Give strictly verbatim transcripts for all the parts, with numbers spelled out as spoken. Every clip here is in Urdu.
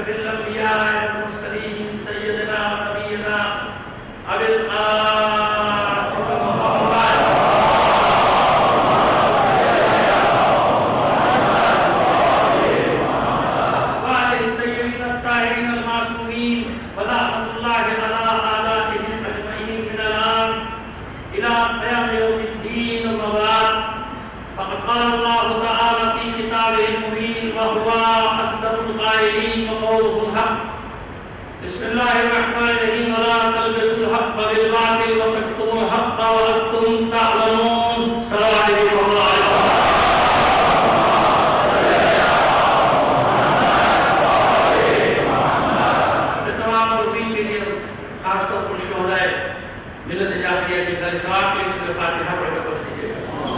أشرف الأنبياء والمرسلين سيدنا ونبينا أبي القاسم محمد وآله الطيبين الطاهرين المعصومين ولعنة الله على أعدائهم أجمعين من الآن إلى قيام يوم الدين والمبعث. فقد قال الله تعالى في كتابه المبين وهو أصدق القائلين وقوله الحق. بسم الله الرحمن الرحيم. ولا تلبسوا الحق بالباطل وتكتموا الحق وأنتم تعلمون. السلام عليكم ورحمة الله وبركاتہ. تمام مردین کے لیے خاص طور پر شہدائے ملت جعفریہ کی سال سواب کے لیے سورۃ فاتحہ پڑھ کر توسیع ہے.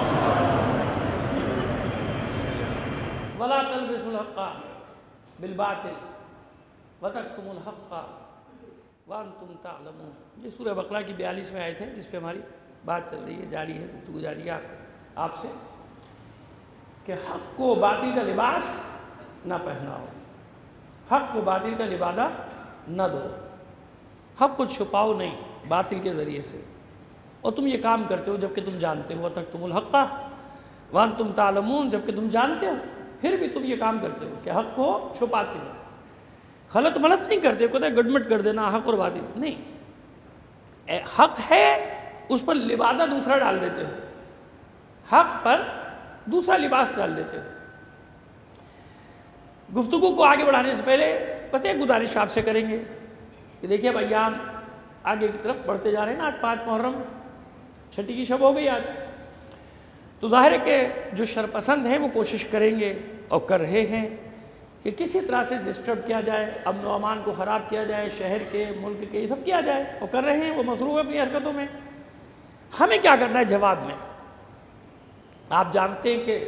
ولا تلبسوا الحق بالباطل وتكتموا الحق وانتم تعلمون. یہ سورہ بقرہ کی بیالیسویں آیت ہے جس پہ ہماری بات چل رہی ہے، جاری ہے، گفتگو جاری ہے آپ سے کہ حق کو باطل کا لباس نہ پہناؤ، حق کو باطل کا لبادہ نہ دو، حق کو چھپاؤ نہیں باطل کے ذریعے سے، اور تم یہ کام کرتے ہو جبکہ تم جانتے ہو. وَتَكْتُمُوا الْحَقَّ وَأَنْتُمْ تَعْلَمُونَ. جبکہ تم جانتے ہو پھر بھی تم یہ کام کرتے ہو کہ حق کو چھپاتے ہو. غلط ملت نہیں کرتے، کہتے ہیں گڈمٹ کر دینا حق اور باطل نہیں. حق ہے اس پر لبادہ دوسرا ڈال دیتے ہو، حق پر دوسرا لباس ڈال دیتے ہو. گفتگو کو آگے بڑھانے سے پہلے بس ایک گزارش آپ سے کریں گے کہ دیکھیے بھائی ہم آگے کی طرف بڑھتے جا رہے ہیں نا. آج پانچ محرم چھٹی کی شب ہو گئی آج، تو ظاہر ہے کہ جو شرپسند ہیں وہ کوشش کریں گے اور کر رہے ہیں کہ کسی طرح سے ڈسٹرب کیا جائے، امن و امان کو خراب کیا جائے، شہر کے ملک کے یہ سب کیا جائے، اور کر رہے ہیں. وہ مصروف ہیں اپنی حرکتوں میں. ہمیں کیا کرنا ہے جواب میں؟ آپ جانتے ہیں کہ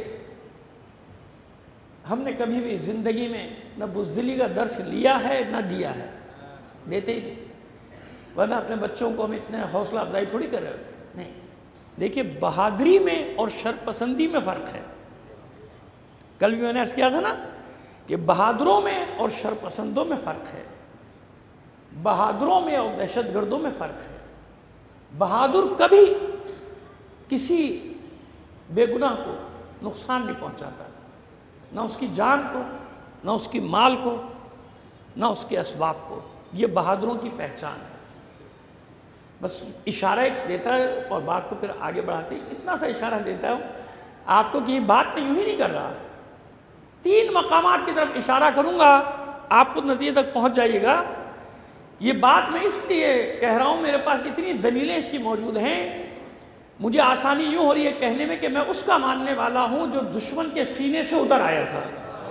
ہم نے کبھی بھی زندگی میں نہ بزدلی کا درس لیا ہے نہ دیا ہے، دیتے ہی نہیں، ورنہ اپنے بچوں کو ہم اتنے حوصلہ افزائی تھوڑی کر رہے ہوتے نہیں. دیکھیے بہادری میں اور شرپسندی میں فرق ہے. کل بھی میں نے عرض کیا تھا نا کہ بہادروں میں اور شرپسندوں میں فرق ہے، بہادروں میں اور دہشت گردوں میں فرق ہے. بہادر کبھی کسی بے گناہ کو نقصان نہیں پہنچاتا، نہ اس کی جان کو، نہ اس کی مال کو، نہ اس کے اسباب کو. یہ بہادروں کی پہچان ہے. بس اشارہ دیتا ہے اور بات کو پھر آگے بڑھاتے ہیں. اتنا سا اشارہ دیتا ہوں آپ کو کہ یہ بات میں یوں ہی نہیں کر رہا، تین مقامات کی طرف اشارہ کروں گا، آپ کو نتیجے تک پہنچ جائیے گا. یہ بات میں اس لیے کہہ رہا ہوں، میرے پاس اتنی دلیلیں اس کی موجود ہیں، مجھے آسانی یوں ہو رہی ہے کہنے میں کہ میں اس کا ماننے والا ہوں جو دشمن کے سینے سے اتر آیا تھا.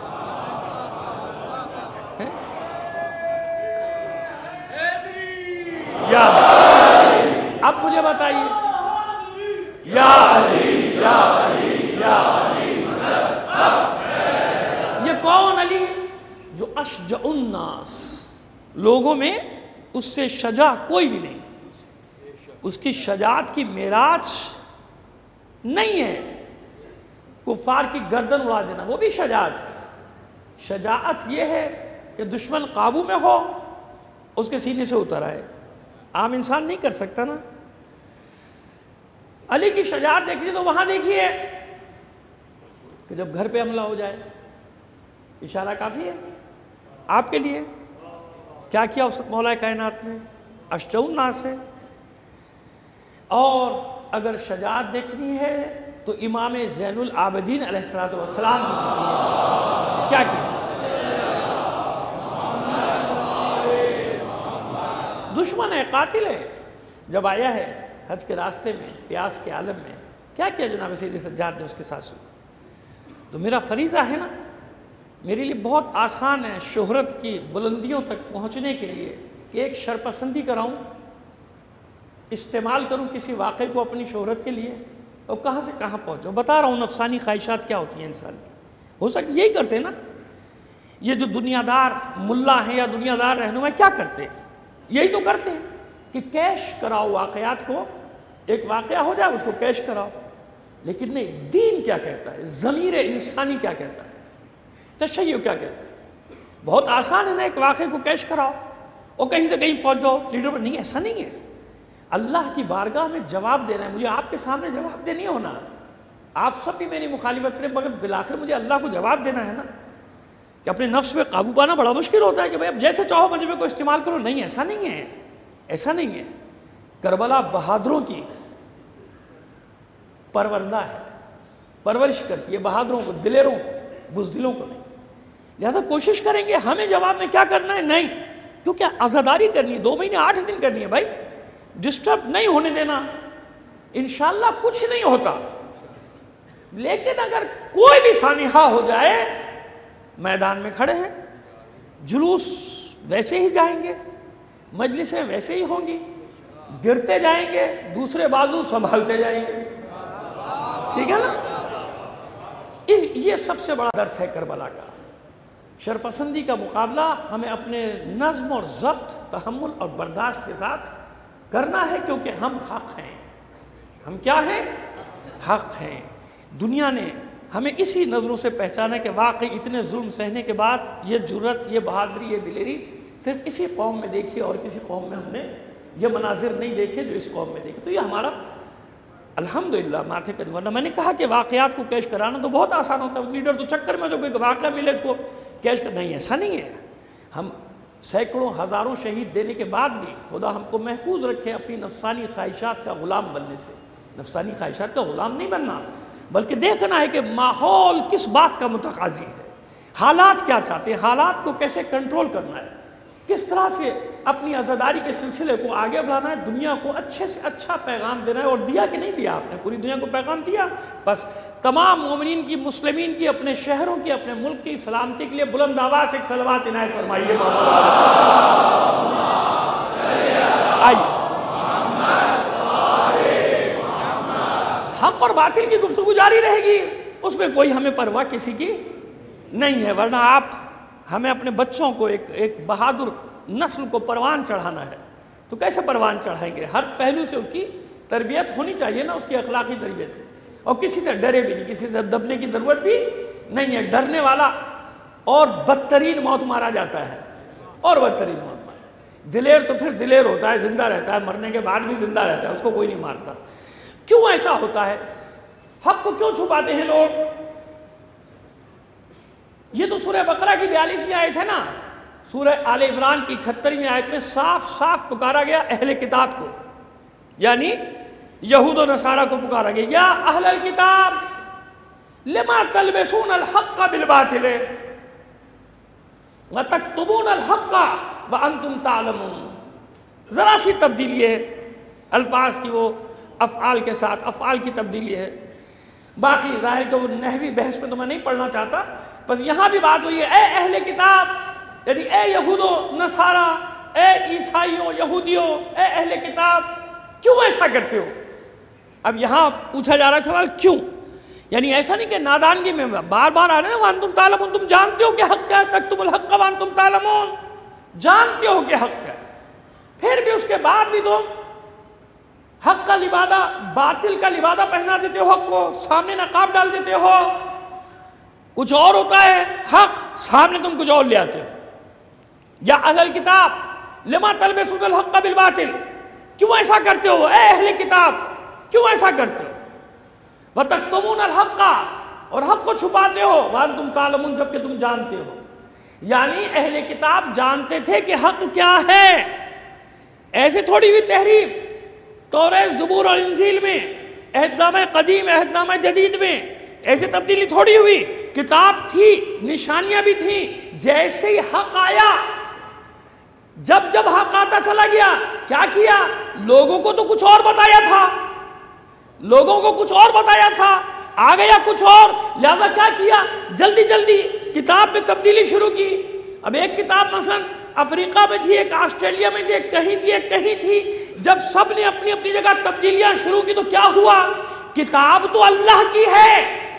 یا اب مجھے بتائیے، یا علی یا علی یا علی، یہ کون علی؟ جو اشجع الناس، لوگوں میں اس سے شجاع کوئی بھی نہیں. اس کی شجاعت کی معراج نہیں ہے کفار کی گردن اڑا دینا، وہ بھی شجاعت ہے. شجاعت یہ ہے کہ دشمن قابو میں ہو، اس کے سینے سے اتر آئے. عام انسان نہیں کر سکتا نا. علی کی شجاعت دیکھیے تو وہاں دیکھیے کہ جب گھر پہ حملہ ہو جائے، اشارہ کافی ہے آپ کے لیے. کیا کیا اس وقت مولا کائنات نے؟ اشجع الناس ہے. اور اگر شجاعت دیکھنی ہے تو امام زین العابدین علیہ الصلوۃ والسلام سے سیکھیے. کیا کیا؟ دشمن ہے، قاتل ہے. جب آیا ہے حج کے راستے میں پیاس کے عالم میں، کیا کیا جناب سید سجاد نے اس کے ساتھ سنا؟ تو میرا فریضہ ہے نا، میرے لیے بہت آسان ہے شہرت کی بلندیوں تک پہنچنے کے لیے کہ ایک شرپسندی کراؤں، استعمال کروں کسی واقعے کو اپنی شہرت کے لیے، اور کہاں سے کہاں پہنچوں. بتا رہا ہوں نفسانی خواہشات کیا ہوتی ہیں انسان کی. ہو سکتا یہی کرتے ہیں نا یہ جو دنیا دار ملا ہیں یا دنیا دار رہنما کیا کرتے ہیں؟ یہی تو کرتے ہیں کہ کیش کراؤ واقعات کو. ایک واقعہ ہو جائے اس کو کیش کراؤ. لیکن نہیں، دین کیا کہتا ہے، ضمیر انسانی کیا کہتا ہے، تشیع کیا کہتا ہے. بہت آسان ہے نا ایک واقعے کو کیش کراؤ اور کہیں سے کہیں پہنچ جاؤ لیڈر پر، نہیں ایسا نہیں ہے. اللہ کی بارگاہ میں جواب دینا ہے، مجھے آپ کے سامنے جواب دے نہیں ہونا. آپ سب بھی میری مخالفت کریں مگر بالآخر مجھے اللہ کو جواب دینا ہے نا. کہ اپنے نفس پہ قابو پانا بڑا مشکل ہوتا ہے کہ بھائی اب جیسے چاہو مجھے کو استعمال کرو. نہیں ایسا نہیں ہے، ایسا نہیں ہے. کربلا بہادروں کی پروردہ ہے، پرورش کرتی ہے بہادروں کو، دلیروں کو، بزدلوں کو نہیں. لہذا کوشش کریں گے ہمیں جواب میں کیا کرنا ہے، نہیں، کیونکہ عزاداری کرنی ہے، دو مہینے آٹھ دن کرنی ہے بھائی. ڈسٹرب نہیں ہونے دینا، انشاءاللہ کچھ نہیں ہوتا. لیکن اگر کوئی بھی سانحہ ہو جائے، میدان میں کھڑے ہیں، جلوس ویسے ہی جائیں گے، مجلسیں ویسے ہی ہوں گی، گرتے جائیں گے، دوسرے بازو سنبھالتے جائیں گے. ٹھیک ہے نا؟ یہ سب سے بڑا درس ہے کربلا کا. شرپسندی کا مقابلہ ہمیں اپنے نظم اور ضبط، تحمل اور برداشت کے ساتھ کرنا ہے، کیونکہ ہم حق ہیں. ہم کیا ہیں؟ حق ہیں. دنیا نے ہمیں اسی نظروں سے پہچانا کہ واقعی اتنے ظلم سہنے کے بعد یہ جرت، یہ بہادری، یہ دلیری صرف اسی قوم میں دیکھی، اور کسی قوم میں ہم نے یہ مناظر نہیں دیکھے جو اس قوم میں دیکھے. تو یہ ہمارا الحمدللہ ماتھے کا، ورنہ میں نے کہا کہ واقعات کو کیش کرانا تو بہت آسان ہوتا ہے. لیڈر تو چکر میں جو کوئی واقعہ ملے اس کو کیش کر، نہیں ایسا نہیں ہے. ہم سینکڑوں ہزاروں شہید دینے کے بعد بھی خدا ہم کو محفوظ رکھے اپنی نفسانی خواہشات کا غلام بننے سے. نفسانی خواہشات کا غلام نہیں بننا، بلکہ دیکھنا ہے کہ ماحول کس بات کا متقاضی ہے، حالات کیا چاہتے ہیں، حالات کو کیسے کنٹرول کرنا ہے، کس طرح سے اپنی عزاداری کے سلسلے کو آگے بڑھانا ہے، دنیا کو اچھے سے اچھا پیغام دینا ہے. اور دیا کہ نہیں دیا آپ نے؟ پوری دنیا کو پیغام دیا. بس تمام مومنین کی، مسلمین کی، اپنے شہروں کی، اپنے ملک کی سلامتی کے لیے بلند آواز ایک صلوات عنایت فرمائیے. آئیے حق اور باطل کی گفتگو جاری رہے گی، اس میں کوئی ہمیں پرواہ کسی کی نہیں ہے. ورنہ آپ ہمیں اپنے بچوں کو ایک ایک بہادر نسل کو پروان چڑھانا ہے تو کیسے پروان چڑھائیں گے؟ ہر پہلو سے اس کی تربیت ہونی چاہیے نا، اس کی اخلاقی تربیت. اور کسی سے ڈرے بھی نہیں، کسی سے دبنے کی ضرورت بھی نہیں ہے. ڈرنے والا اور بدترین موت مارا جاتا ہے، اور بدترین موت مارا. دلیر تو پھر دلیر ہوتا ہے، زندہ رہتا ہے، مرنے کے بعد بھی زندہ رہتا ہے، اس کو کوئی نہیں مارتا. کیوں ایسا ہوتا ہے؟ حق کو کیوں چھپاتے ہیں لوگ؟ یہ تو سورہ بقرہ کی بیالیسویں آیت ہے نا. سورہ آل عمران کی اکہترویں آیت میں صاف صاف پکارا گیا اہل کتاب کو، یعنی یہود و نصارہ کو پکارا گیا، یا اہل الکتاب لما تلبسون الحق بالباطل وتکتمون الحق وانتم تعلمون. ذرا سی تبدیلی ہے الفاظ کی، وہ افعال کے ساتھ افعال کی تبدیلی ہے. باقی ظاہر کہ وہ نحوی بحث میں تو میں نہیں پڑھنا چاہتا، بس یہاں بھی بات ہوئی ہے اے اہل کتاب، یعنی اے یہود و نصارہ، اے عیسائیوں، یہودیوں، اے اہل کتاب، کیوں ایسا کرتے ہو؟ اب یہاں پوچھا جا رہا ہے سوال کیوں، یعنی ایسا نہیں کہ نادانگی میں بار بار آ رہے ہیں وانتم تعلمون، تم جانتے ہو کہ حق کیا ہے، تکتم الحق وانتم تعلمون، جانتے ہو کہ حق کیا ہے، پھر بھی اس کے بعد بھی تم حق کا لبادہ، باطل کا لبادہ پہنا دیتے ہو، حق کو سامنے نقاب ڈال دیتے ہو. کچھ اور ہوتا ہے حق، سامنے تم کچھ اور لے آتے ہو. یا اہل الکتاب لما تلبسون الحق بالباطل، کیوں ایسا کرتے ہو اے اہل کتاب، کیوں ایسا کرتے ہو؟ وتکتمون الحق، اور حق کو چھپاتے ہو، وانتم تعلمون، جبکہ تم جانتے ہو. یعنی اہل کتاب جانتے تھے کہ حق کیا ہے. ایسے تھوڑی ہوئی تحریف توریت، زبور اور انجیل میں، عہد نامہ قدیم عہد نامہ جدید میں ایسے تبدیلی تھوڑی ہوئی. کتاب تھی، نشانیاں بھی تھیں. جیسے ہی حق آیا، جب جب حق آتا چلا گیا، کیا کیا؟ لوگوں کو تو کچھ اور بتایا تھا، لوگوں کو کچھ اور بتایا تھا، آ گیا کچھ اور. لہذا کیا کیا؟ جلدی جلدی کتاب میں تبدیلی شروع کی. اب ایک کتاب مثلا افریقہ میں تھی، ایک آسٹریلیا میں تھی، ایک کہیں تھی، ایک کہیں تھی. جب سب نے اپنی اپنی جگہ تبدیلیاں شروع کی تو کیا ہوا؟ کتاب تو اللہ کی ہے.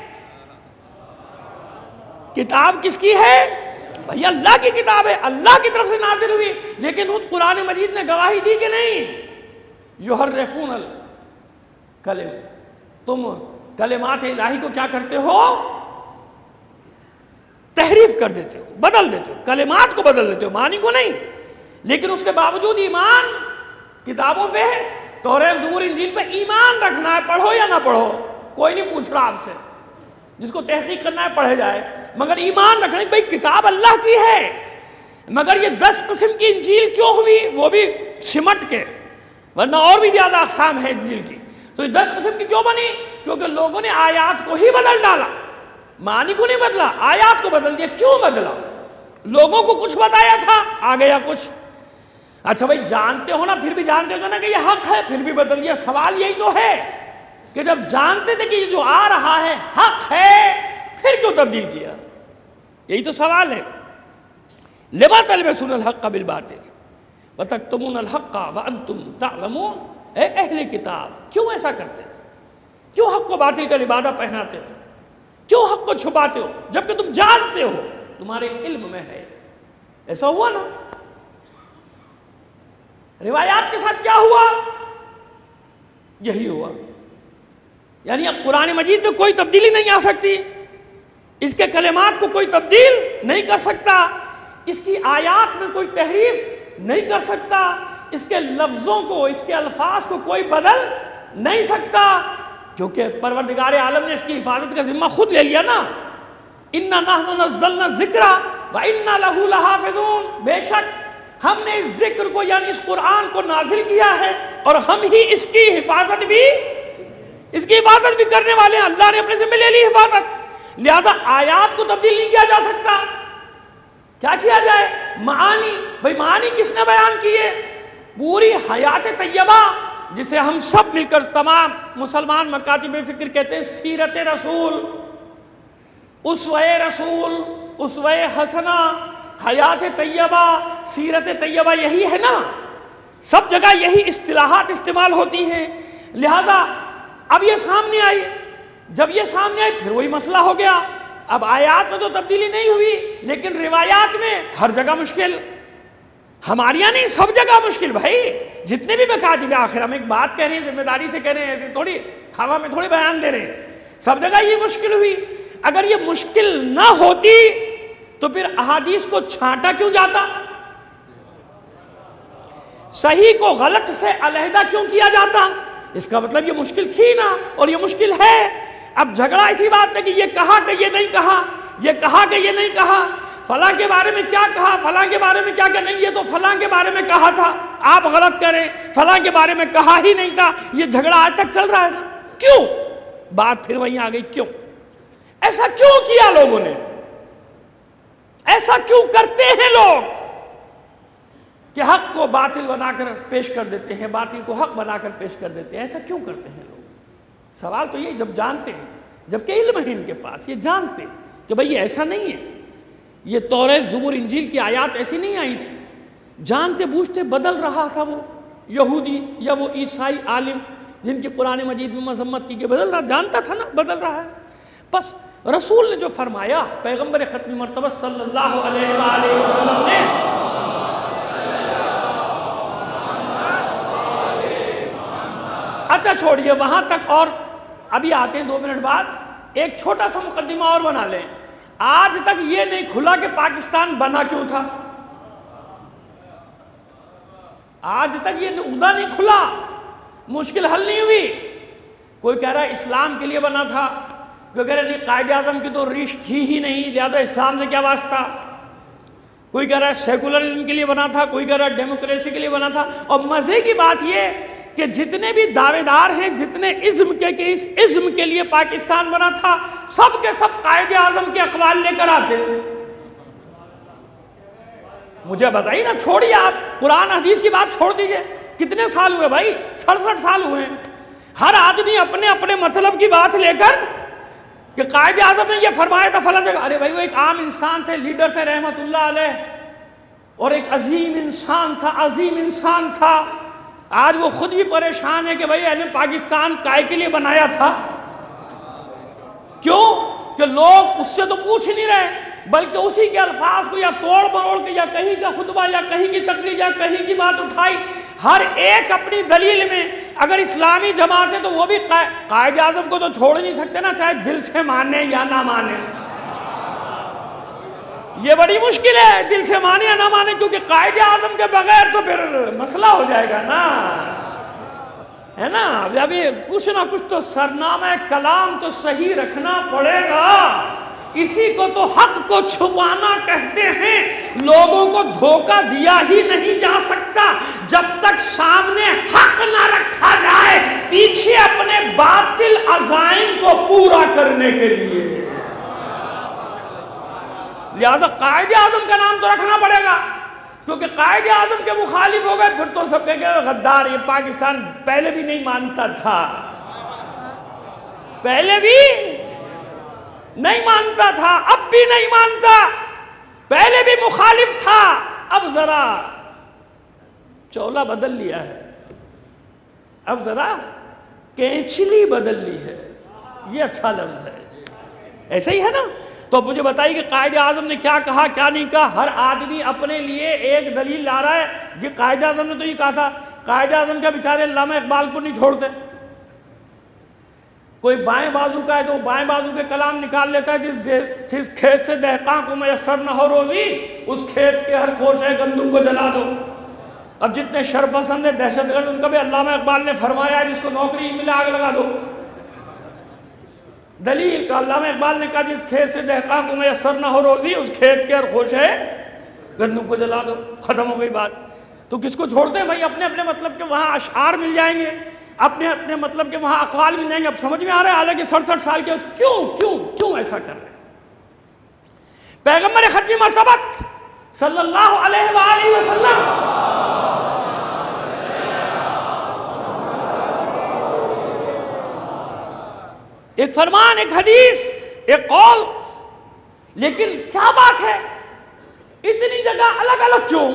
کتاب کس کی ہے؟ بھئی اللہ کی کتاب ہے، اللہ کی طرف سے نازل ہوئی. لیکن خود قرآن مجید نے گواہی دی کہ نہیں، یحرفون الکلم، تم کلمات الہی کو کیا کرتے ہو؟ تحریف کر دیتے ہو، بدل دیتے ہو، کلمات کو بدل دیتے ہو، معنی کو نہیں. لیکن اس کے باوجود ایمان کتابوں پہ ہے، توریت زبور انجیل پہ ایمان رکھنا ہے، پڑھو یا نہ پڑھو، کوئی نہیں پوچھ رہا آپ سے. جس کو تحقیق کرنا ہے پڑھے جائے، مگر ایمان رکھنا ہے بھائی کتاب اللہ کی ہے. مگر یہ دس قسم کی انجیل کیوں ہوئی؟ وہ بھی سمٹ کے، ورنہ اور بھی زیادہ اقسام ہے انجیل کی. تو یہ دس قسم کی کیوں بنی؟ کیونکہ لوگوں نے آیات کو ہی بدل ڈالا، معنی کو نہیں بدلا، آیات کو بدل دیا. کیوں بدلا؟ لوگوں کو کچھ بتایا تھا، آ گیا کچھ. اچھا بھائی جانتے ہو نا، پھر بھی جانتے ہو نا کہ یہ حق ہے، پھر بھی بدل دیا. سوال یہی تو ہے کہ جب جانتے تھے کہ یہ جو آ رہا ہے حق ہے، پھر کیوں تبدیل کیا؟ یہی تو سوال ہے. لما تلبسون الحق بالباطل وتکتمون الحق وانتم تعلمون. اے اہل کتاب، کیوں ایسا کرتے ہو؟ کیوں حق کو باطل کا لبادہ پہناتے ہو؟ کیوں حق کو چھپاتے ہو جبکہ تم جانتے ہو، تمہارے علم میں ہے؟ ایسا ہوا نا. روایات کے ساتھ کیا ہوا؟ یہی ہوا. یعنی اب قرآن مجید میں کوئی تبدیلی نہیں آ سکتی، اس کے کلمات کو کوئی تبدیل نہیں کر سکتا، اس کی آیات میں کوئی تحریف نہیں کر سکتا، اس کے لفظوں کو، اس کے الفاظ کو کوئی بدل نہیں سکتا، کیونکہ پروردگار عالم نے اس کی حفاظت کا ذمہ خود لے لیا نا. اِنَّا نَحْنُ نَزَّلْنَا الذِّكْرَ وَإِنَّا لَهُ لَحَافِظُونَ. بے شک ہم نے اس ذکر کو یعنی اس قرآن کو نازل کیا ہے اور ہم ہی اس کی حفاظت بھی اس کی حفاظت بھی کرنے والے ہیں. اللہ نے اپنے ذمہ لے لی حفاظت، لہذا آیات کو تبدیل نہیں کیا جا سکتا. کیا کیا جائے؟ معانی. بھئی معانی کس نے بیان کیے؟ پوری حیات طیبہ، جسے ہم سب مل کر تمام مسلمان مکاتب فکر کہتے ہیں، سیرت رسول، اسوہ رسول، اسوہ حسنہ، حیات طیبہ، سیرت طیبہ، یہی ہے نا. سب جگہ یہی اصطلاحات استعمال ہوتی ہیں. لہذا اب یہ سامنے آئی، جب یہ سامنے آئی پھر وہی مسئلہ ہو گیا. اب آیات میں تو تبدیلی نہیں ہوئی، لیکن روایات میں ہر جگہ مشکل. ہمارے یہاں نہیں، سب جگہ مشکل. بھائی جتنے بھی مکاتب، آخر ہم ایک بات کہہ رہے ہیں، ذمہ داری سے کہہ رہے ہیں، ایسے تھوڑی ہوا میں تھوڑی بیان دے رہے ہیں. سب جگہ یہ مشکل ہوئی. اگر یہ مشکل نہ ہوتی تو پھر احادیث کو چھانٹا کیوں جاتا؟ صحیح کو غلط سے علیحدہ کیوں کیا جاتا؟ اس کا مطلب یہ مشکل تھی نا، اور یہ مشکل ہے. اب جھگڑا اسی بات ہے کہ یہ کہا کہ یہ نہیں کہا، یہ کہا کہ یہ نہیں کہا، فلاں کے بارے میں کیا کہا، فلاں کے بارے میں کیا کہ نہیں، یہ تو فلاں کے بارے میں کہا تھا، آپ غلط کریں، فلاں کے بارے میں کہا ہی نہیں تھا. یہ جھگڑا آج تک چل رہا ہے نا. کیوں؟ بات پھر وہیں آ گئی. کیوں ایسا کیوں کیا لوگوں نے؟ ایسا کیوں کرتے ہیں لوگ کہ حق کو باطل بنا کر پیش کر دیتے ہیں، باطل کو حق بنا کر پیش کر دیتے ہیں؟ ایسا کیوں کرتے ہیں لوگ؟ سوال تو یہ، جب جانتے ہیں، جبکہ علم ہے ان کے پاس، یہ جانتے ہیں کہ بھئی یہ ایسا نہیں ہے، یہ توریت زبور انجیل کی آیات ایسی نہیں آئی تھی. جانتے بوجھتے بدل رہا تھا وہ یہودی یا وہ عیسائی عالم جن کی قرآن مجید میں مذمت کی گئی، بدل رہا، جانتا تھا نا بدل رہا ہے. بس رسول نے جو فرمایا، پیغمبر ختم مرتبہ صلی اللہ علیہ وآلہ وسلم نے، اچھا چھوڑیے وہاں تک، اور ابھی آتے ہیں دو منٹ بعد. ایک چھوٹا سا مقدمہ اور بنا لیں. آج تک یہ نہیں کھلا کہ پاکستان بنا کیوں تھا. آج تک یہ نقطہ نہیں کھلا، مشکل حل نہیں ہوئی. کوئی کہہ رہا ہے اسلام کے لیے بنا تھا، کوئی کہہ رہا ہے نہیں قائد اعظم کی تو ریش تھی ہی نہیں، لہذا اسلام سے کیا واسطہ. کوئی کہہ رہا ہے سیکولرزم کے لیے بنا تھا، کوئی کہہ رہا ہے ڈیموکریسی کے لیے بنا تھا. اور مزے کی بات یہ کہ جتنے بھی دعوے دار ہیں، جتنے ازم کے کہ اس ازم کے لیے پاکستان بنا تھا، سب کے سب قائد اعظم کے اقوال لے کر آتے. مجھے بتائیے نا، چھوڑیے آپ قرآن حدیث کی بات چھوڑ دیجئے. کتنے سال ہوئے بھائی؟ سڑسٹھ سال ہوئے ہیں. ہر آدمی اپنے اپنے مطلب کی بات لے کر کہ قائد اعظم نے یہ فرمایا تھا فلاں جگہ. ارے بھائی وہ ایک عام انسان تھے، لیڈر تھے رحمت اللہ علیہ، اور ایک عظیم انسان تھا، عظیم انسان تھا. آج وہ خود بھی پریشان ہے کہ بھائی یعنی پاکستان کائے کے لیے بنایا تھا. کیوں کہ لوگ اس سے تو پوچھ نہیں رہے، بلکہ اسی کے الفاظ کو یا توڑ مروڑ کے یا کہیں کا خطبہ یا کہیں کی تقریر یا کہیں کی بات اٹھائی. ہر ایک اپنی دلیل میں. اگر اسلامی جماعت ہے تو وہ بھی قائد اعظم کو تو چھوڑ نہیں سکتے نا، چاہے دل سے مانے یا نہ مانے. یہ بڑی مشکل ہے، دل سے مانے یا نہ مانے، کیونکہ قائد اعظم کے بغیر تو پھر مسئلہ ہو جائے گا نا، ہے نا؟ ابھی کچھ نہ کچھ تو سرنامہ کلام تو صحیح رکھنا پڑے گا، اسی کو تو حق کو چھپانا کہتے ہیں۔ لوگوں کو دھوکہ دیا ہی نہیں جا سکتا جب تک سامنے حق نہ رکھا جائے، پیچھے اپنے باطل عزائم کو پورا کرنے کے لیے۔ لہذا قائد اعظم کا نام تو رکھنا پڑے گا، کیونکہ قائد اعظم کے مخالف ہو گئے پھر تو سب کہہ گئے غدار، یہ پاکستان پہلے بھی نہیں مانتا تھا، پہلے بھی نہیں مانتا تھا، اب بھی نہیں مانتا، پہلے بھی مخالف تھا، اب ذرا چولا بدل لیا ہے، اب ذرا کینچلی بدل لی ہے، یہ اچھا لفظ ہے، ایسا ہی ہے نا؟ تو مجھے بتائیے کہ قائد اعظم نے کیا کہا کیا نہیں کہا؟ ہر آدمی اپنے لیے ایک دلیل لا رہا ہے جی قائد اعظم نے تو یہ کہا تھا۔ قائد اعظم کے بیچارے علامہ اقبال کو نہیں چھوڑتے، کوئی بائیں بازو کا ہے تو بائیں بازو کے کلام نکال لیتا ہے، جس جس کھیت سے دہقاں کو میسر نہ ہو روزی، اس کھیت کے ہر خوشے گندم کو جلا دو۔ اب جتنے شر پسند ہیں دہشت گرد، ان کا بھی علامہ اقبال نے فرمایا ہے جس کو نوکری ملے آگ لگا دو۔ دلیل کا علامہ اقبال نے کہا جس کھیت سے دہقاں کو میسر نہ ہو روزی، اس کھیت کے ہر خوشے گندم کو جلا دو، ختم ہو گئی بات۔ تو کس کو چھوڑتے ہیں بھائی؟ اپنے اپنے مطلب کے وہاں اشعار مل جائیں گے، اپنے اپنے مطلب کے وہاں اقوال مل جائیں گے۔ اب سمجھ میں آ رہا ہے حالانکہ سڑسٹھ سال کے کیوں کیوں کیوں ایسا کر رہے ہیں؟ پیغمبر ختمی مرتبت صلی اللہ علیہ وآلہ وسلم ایک فرمان، ایک حدیث، ایک قول، لیکن کیا بات ہے اتنی جگہ الگ الگ کیوں؟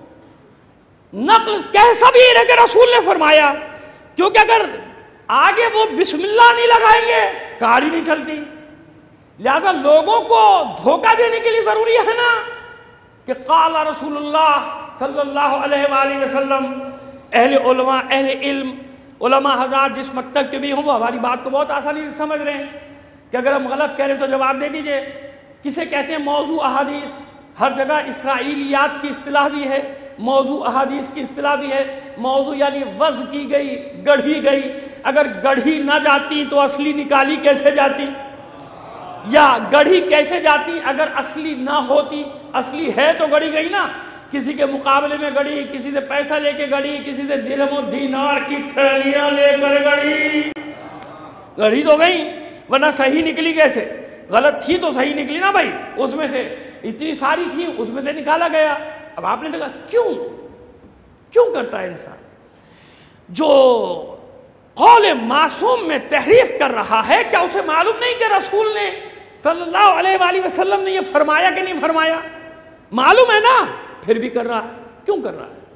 نقل کہہ سبھی رہے کہ رسول نے فرمایا، کیونکہ اگر آگے وہ بسم اللہ نہیں لگائیں گے گاڑی نہیں چلتی۔ لہذا لوگوں کو دھوکہ دینے کے لیے ضروری ہے نا کہ قال رسول اللہ صلی اللہ علیہ وآلہ وسلم۔ اہل علماء، اہل علم، علماء حضرات جس مکتب کے بھی ہوں وہ ہماری بات کو بہت آسانی سے سمجھ رہے ہیں کہ اگر ہم غلط کہہ رہے ہیں تو جواب دے دیجئے۔ کسے کہتے ہیں موضوع احادیث؟ ہر جگہ اسرائیلیات کی اصطلاح بھی ہے، موضوع احادیث کی اصطلاح بھی ہے۔ موضوع یعنی وضع کی گئی، گڑھی گئی، اگر گڑھی نہ جاتی تو اصلی نکالی کیسے جاتی؟ یا گڑھی کیسے جاتی اگر اصلی نہ ہوتی؟ اصلی ہے تو گڑھی گئی نا، کسی کے مقابلے میں گڑھی، کسی سے پیسہ لے کے گڑھی، کسی سے درہم و دینار کی تھیلیاں لے کر گڑھی، گڑھی تو گئی، ورنہ صحیح نکلی کیسے؟ غلط تھی تو صحیح نکلی نا بھائی، اس میں سے اتنی ساری تھی اس میں سے نکالا گیا۔ اب آپ نے دیکھا کیوں کیوں کرتا ہے انسان؟ جو قول معصوم میں تحریف کر رہا ہے، کیا اسے معلوم نہیں کہ رسول نے صلی اللہ علیہ وآلہ وسلم نے یہ فرمایا کہ نہیں فرمایا؟ معلوم ہے نا، پھر بھی کر رہا ہے۔ کیوں کر رہا ہے؟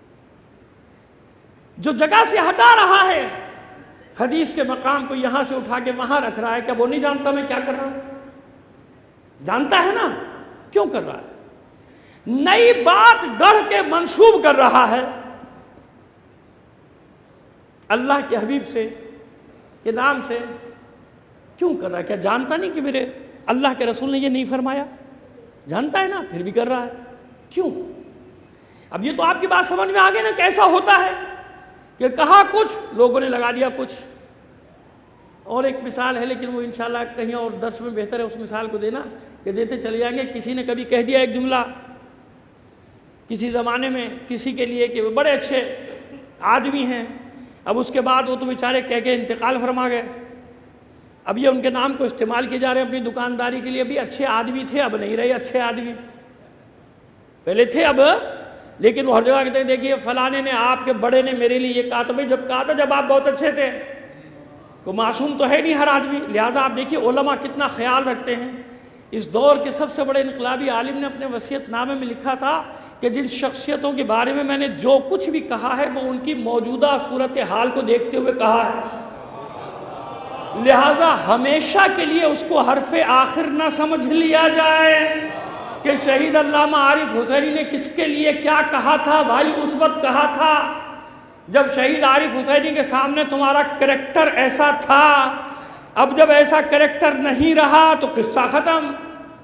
جو جگہ سے ہٹا رہا ہے، حدیث کے مقام کو یہاں سے اٹھا کے وہاں رکھ رہا ہے، کیا وہ نہیں جانتا میں کیا کر رہا ہوں؟ جانتا ہے نا، کیوں کر رہا ہے؟ نئی بات گڑھ کے منسوب کر رہا ہے اللہ کے حبیب سے کے نام سے۔ کیوں کر رہا ہے؟ کیا جانتا نہیں کہ میرے اللہ کے رسول نے یہ نہیں فرمایا؟ جانتا ہے نا، پھر بھی کر رہا ہے۔ کیوں؟ اب یہ تو آپ کی بات سمجھ میں آ گئی نا کیسا ہوتا ہے کہ کہا کچھ، لوگوں نے لگا دیا کچھ۔ اور ایک مثال ہے لیکن وہ انشاءاللہ کہیں اور درس میں بہتر ہے اس مثال کو دینا، کہ دیتے چلے جائیں گے۔ کسی نے کبھی کہہ دیا ایک جملہ کسی زمانے میں کسی کے لیے کہ وہ بڑے اچھے آدمی ہیں، اب اس کے بعد وہ تو بیچارے کہہ کے انتقال فرما گئے، اب یہ ان کے نام کو استعمال کیے جا رہے ہیں اپنی دکانداری کے لیے۔ ابھی اچھے آدمی تھے، اب نہیں رہے اچھے آدمی، پہلے تھے اب، لیکن وہ ہر جگہ کہتے ہیں دیکھیے فلانے نے، آپ کے بڑے نے میرے لیے یہ کہا تھا۔ بھائی جب کہا تھا جب آپ بہت اچھے تھے، تو معصوم تو ہے نہیں ہر آدمی۔ لہٰذا آپ دیکھیے علماء کتنا خیال رکھتے ہیں۔ اس دور کے سب سے بڑے انقلابی عالم نے اپنے وصیت نامے میں لکھا تھا کہ جن شخصیتوں کے بارے میں میں نے جو کچھ بھی کہا ہے وہ ان کی موجودہ صورتحال کو دیکھتے ہوئے کہا ہے، لہٰذا ہمیشہ کے لیے اس کو حرف آخر نہ سمجھ لیا جائے کہ شہید علامہ عارف حسینی نے کس کے لیے کیا کہا تھا۔ بھائی اس وقت کہا تھا جب شہید عارف حسینی کے سامنے تمہارا کریکٹر ایسا تھا، اب جب ایسا کریکٹر نہیں رہا تو قصہ ختم۔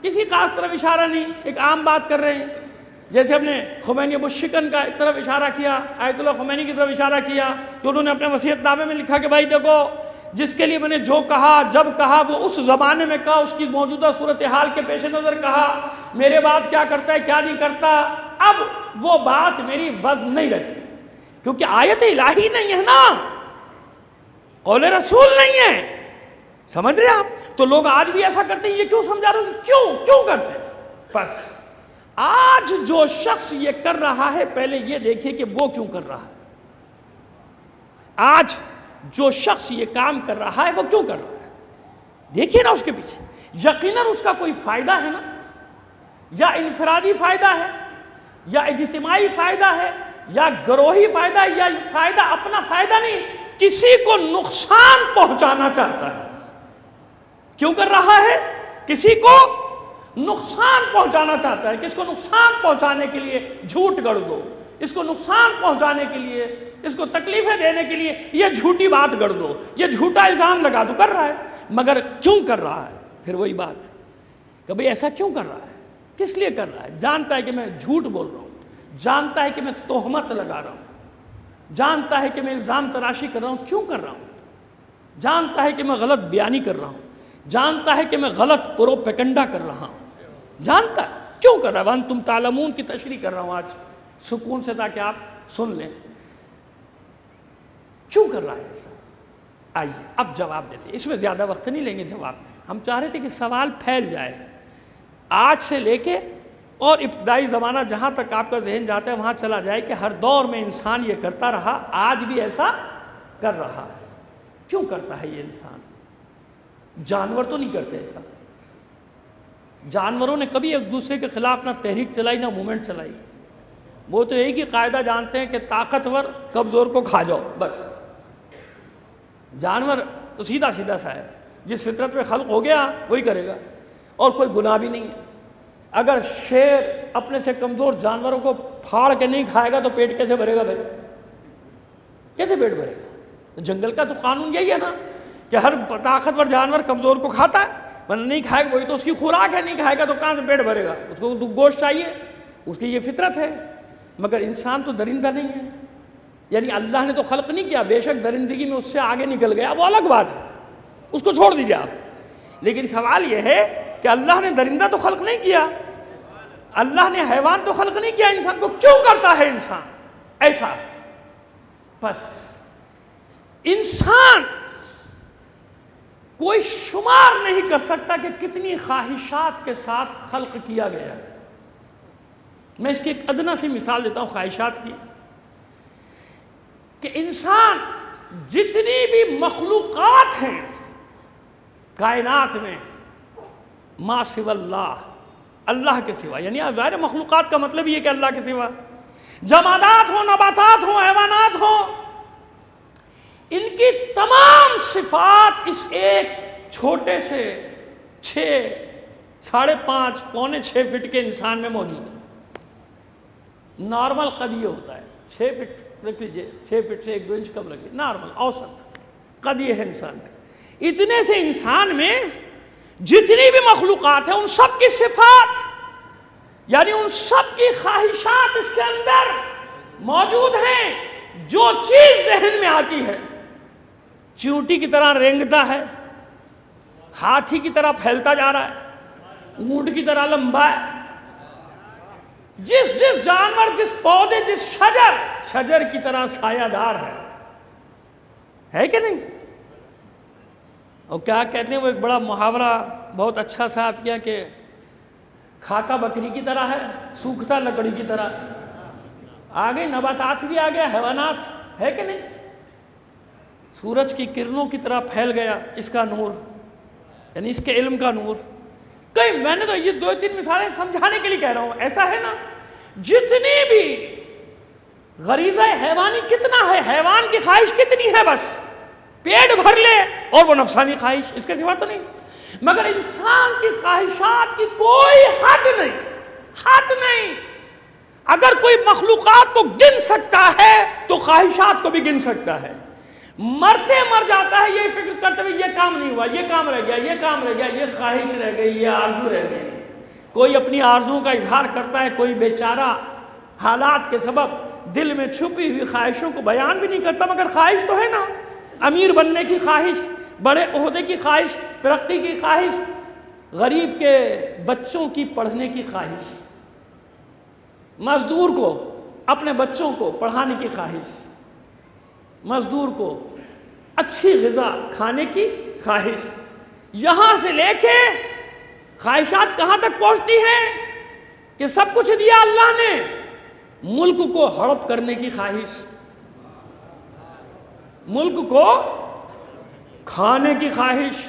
کسی خاص طرف اشارہ نہیں، ایک عام بات کر رہے ہیں. جیسے ہم نے خمینی ابو شکن کا طرف اشارہ کیا، آیت اللہ خمینی کی طرف اشارہ کیا کہ انہوں نے اپنے وصیت نامے میں لکھا کہ بھائی دیکھو جس کے لیے میں نے جو کہا جب کہا وہ اس زمانے میں کہا، اس کی موجودہ صورتحال کے پیش نظر کہا، میرے بعد کیا کرتا ہے کیا نہیں کرتا، اب وہ بات میری وزن نہیں رکھتی، کیونکہ آیت الہی نہیں ہے نا، قول رسول نہیں ہے. سمجھ رہے آپ؟ تو لوگ آج بھی ایسا کرتے ہیں، یہ کیوں سمجھا رہے ہیں، کیوں کیوں کرتے ہیں؟ بس آج جو شخص یہ کر رہا ہے پہلے یہ دیکھیں کہ وہ کیوں کر رہا ہے. آج جو شخص یہ کام کر رہا ہے وہ کیوں کر رہا ہے، دیکھیے نا اس کے پیچھے. یقیناً اس کا کوئی فائدہ ہے نا، یا انفرادی فائدہ ہے، یا اجتماعی فائدہ ہے، یا گروہی فائدہ ہے، یا فائدہ اپنا فائدہ نہیں، کسی کو نقصان پہنچانا چاہتا ہے. کیوں کر رہا ہے؟ کسی کو نقصان پہنچانا چاہتا ہے. کس کو نقصان پہنچانے کے لیے جھوٹ گڑھ دو، اس کو نقصان پہنچانے کے لیے، اس کو تکلیفیں دینے کے لیے یہ جھوٹی بات گڑھ دو، یہ جھوٹا الزام لگا دو. کر رہا ہے، مگر کیوں کر رہا ہے؟ پھر وہی بات کہ بھئی ایسا کیوں کر رہا ہے، کس لیے کر رہا ہے؟ جانتا ہے کہ میں جھوٹ بول رہا ہوں، جانتا ہے کہ میں تہمت لگا رہا ہوں، جانتا ہے کہ میں الزام تراشی کر رہا ہوں. کیوں کر رہا ہوں؟ جانتا ہے کہ میں غلط بیانی کر رہا ہوں، جانتا ہے کہ میں غلط پروپیگنڈا کر رہا ہوں، جانتا ہے کیوں کر رہا ہے. وَأَنْتُمْ تَعْلَمُونَ کی تشریح کر رہا ہوں آج سکون سے تاکہ آپ سن لیں کیوں کر رہا ہے ایسا. آئیے اب جواب دیتے ہیں، اس میں زیادہ وقت نہیں لیں گے جواب میں. ہم چاہ رہے تھے کہ سوال پھیل جائے آج سے لے کے اور ابتدائی زمانہ جہاں تک آپ کا ذہن جاتا ہے وہاں چلا جائے کہ ہر دور میں انسان یہ کرتا رہا، آج بھی ایسا کر رہا ہے. کیوں کرتا ہے یہ انسان؟ جانور تو نہیں کرتے ایسا. جانوروں نے کبھی ایک دوسرے کے خلاف نہ تحریک چلائی نہ موومنٹ چلائی. وہ تو ایک ہی قاعدہ جانتے ہیں کہ طاقتور کمزور کو کھا جاؤ، بس. جانور تو سیدھا سیدھا سا ہے، جس فطرت میں خلق ہو گیا وہی کرے گا، اور کوئی گناہ بھی نہیں ہے. اگر شیر اپنے سے کمزور جانوروں کو پھاڑ کے نہیں کھائے گا تو پیٹ کیسے بھرے گا بھائی؟ کیسے پیٹ بھرے گا؟ تو جنگل کا تو قانون یہی ہے نا کہ ہر طاقتور جانور کمزور کو کھاتا ہے، ورنہ نہیں کھائے گا، وہی تو اس کی خوراک ہے، نہیں کھائے گا تو کہاں سے پیٹ بھرے گا؟ اس کو گوشت چاہیے، اس کی یہ فطرت ہے. مگر انسان تو درندہ نہیں ہے، یعنی اللہ نے تو خلق نہیں کیا، بے شک درندگی میں اس سے آگے نکل گیا، وہ الگ بات ہے، اس کو چھوڑ دیجیے آپ. لیکن سوال یہ ہے کہ اللہ نے درندہ تو خلق نہیں کیا، اللہ نے حیوان تو خلق نہیں کیا، انسان کو کیوں کرتا ہے انسان ایسا؟ بس انسان کوئی شمار نہیں کر سکتا کہ کتنی خواہشات کے ساتھ خلق کیا گیا ہے. میں اس کی ایک ادنا سی مثال دیتا ہوں خواہشات کی، کہ انسان جتنی بھی مخلوقات ہیں کائنات میں ما سوى اللہ، اللہ کے سوا، یعنی ظاہر مخلوقات کا مطلب یہ کہ اللہ کے سوا، جمادات ہوں، نباتات ہوں، حیوانات ہوں، ان کی تمام صفات اس ایک چھوٹے سے چھ ساڑھے پانچ پونے چھ فٹ کے انسان میں موجود ہے. نارمل قد یہ ہوتا ہے چھ فٹ رکھ لیجیے، چھ فٹ سے ایک دو انچ کم رکھ لیجیے، نارمل اوسط قد یہ ہے انسان کا. اتنے سے انسان میں جتنی بھی مخلوقات ہیں ان سب کی صفات، یعنی ان سب کی خواہشات اس کے اندر موجود ہیں. جو چیز ذہن میں آتی ہے، چیونٹی کی طرح رینگتا ہے، ہاتھی کی طرح پھیلتا جا رہا ہے، اونٹ کی طرح لمبا ہے. جس جس جانور، جس پودے، جس شجر شجر کی طرح سایہ دار ہے ہے کہ نہیں؟ اور کیا کہتے ہیں وہ ایک بڑا محاورہ بہت اچھا سا آپ کیا کہ کھاتا بکری کی طرح ہے، سوکھتا لکڑی کی طرح. آگے نباتات بھی آ گیا، حیوانات ہے کہ نہیں؟ سورج کی کرنوں کی طرح پھیل گیا اس کا نور، یعنی اس کے علم کا نور. کئی میں نے تو یہ دو تین مثالیں سمجھانے کے لیے کہہ رہا ہوں. ایسا ہے نا جتنی بھی غریزہ حیوانی کتنا ہے، حیوان کی خواہش کتنی ہے، بس پیٹ بھر لے اور وہ نفسانی خواہش، اس کے سوا تو نہیں. مگر انسان کی خواہشات کی کوئی حد نہیں، حد نہیں. اگر کوئی مخلوقات کو گن سکتا ہے تو خواہشات کو بھی گن سکتا ہے. مرتے مر جاتا ہے یہ فکر کرتے ہوئے یہ کام نہیں ہوا، یہ کام رہ گیا، یہ کام رہ گیا، یہ خواہش رہ گئی، یہ آرزو رہ گئی. کوئی اپنی آرزوؤں کا اظہار کرتا ہے، کوئی بیچارہ حالات کے سبب دل میں چھپی ہوئی خواہشوں کو بیان بھی نہیں کرتا، مگر خواہش تو ہے نا، امیر بننے کی خواہش، بڑے عہدے کی خواہش، ترقی کی خواہش، غریب کے بچوں کی پڑھنے کی خواہش، مزدور کو اپنے بچوں کو پڑھانے کی خواہش، مزدور کو اچھی غذا کھانے کی خواہش، یہاں سے لے کے خواہشات کہاں تک پہنچتی ہیں کہ سب کچھ دیا اللہ نے، ملک کو ہڑپ کرنے کی خواہش، ملک کو کھانے کی خواہش،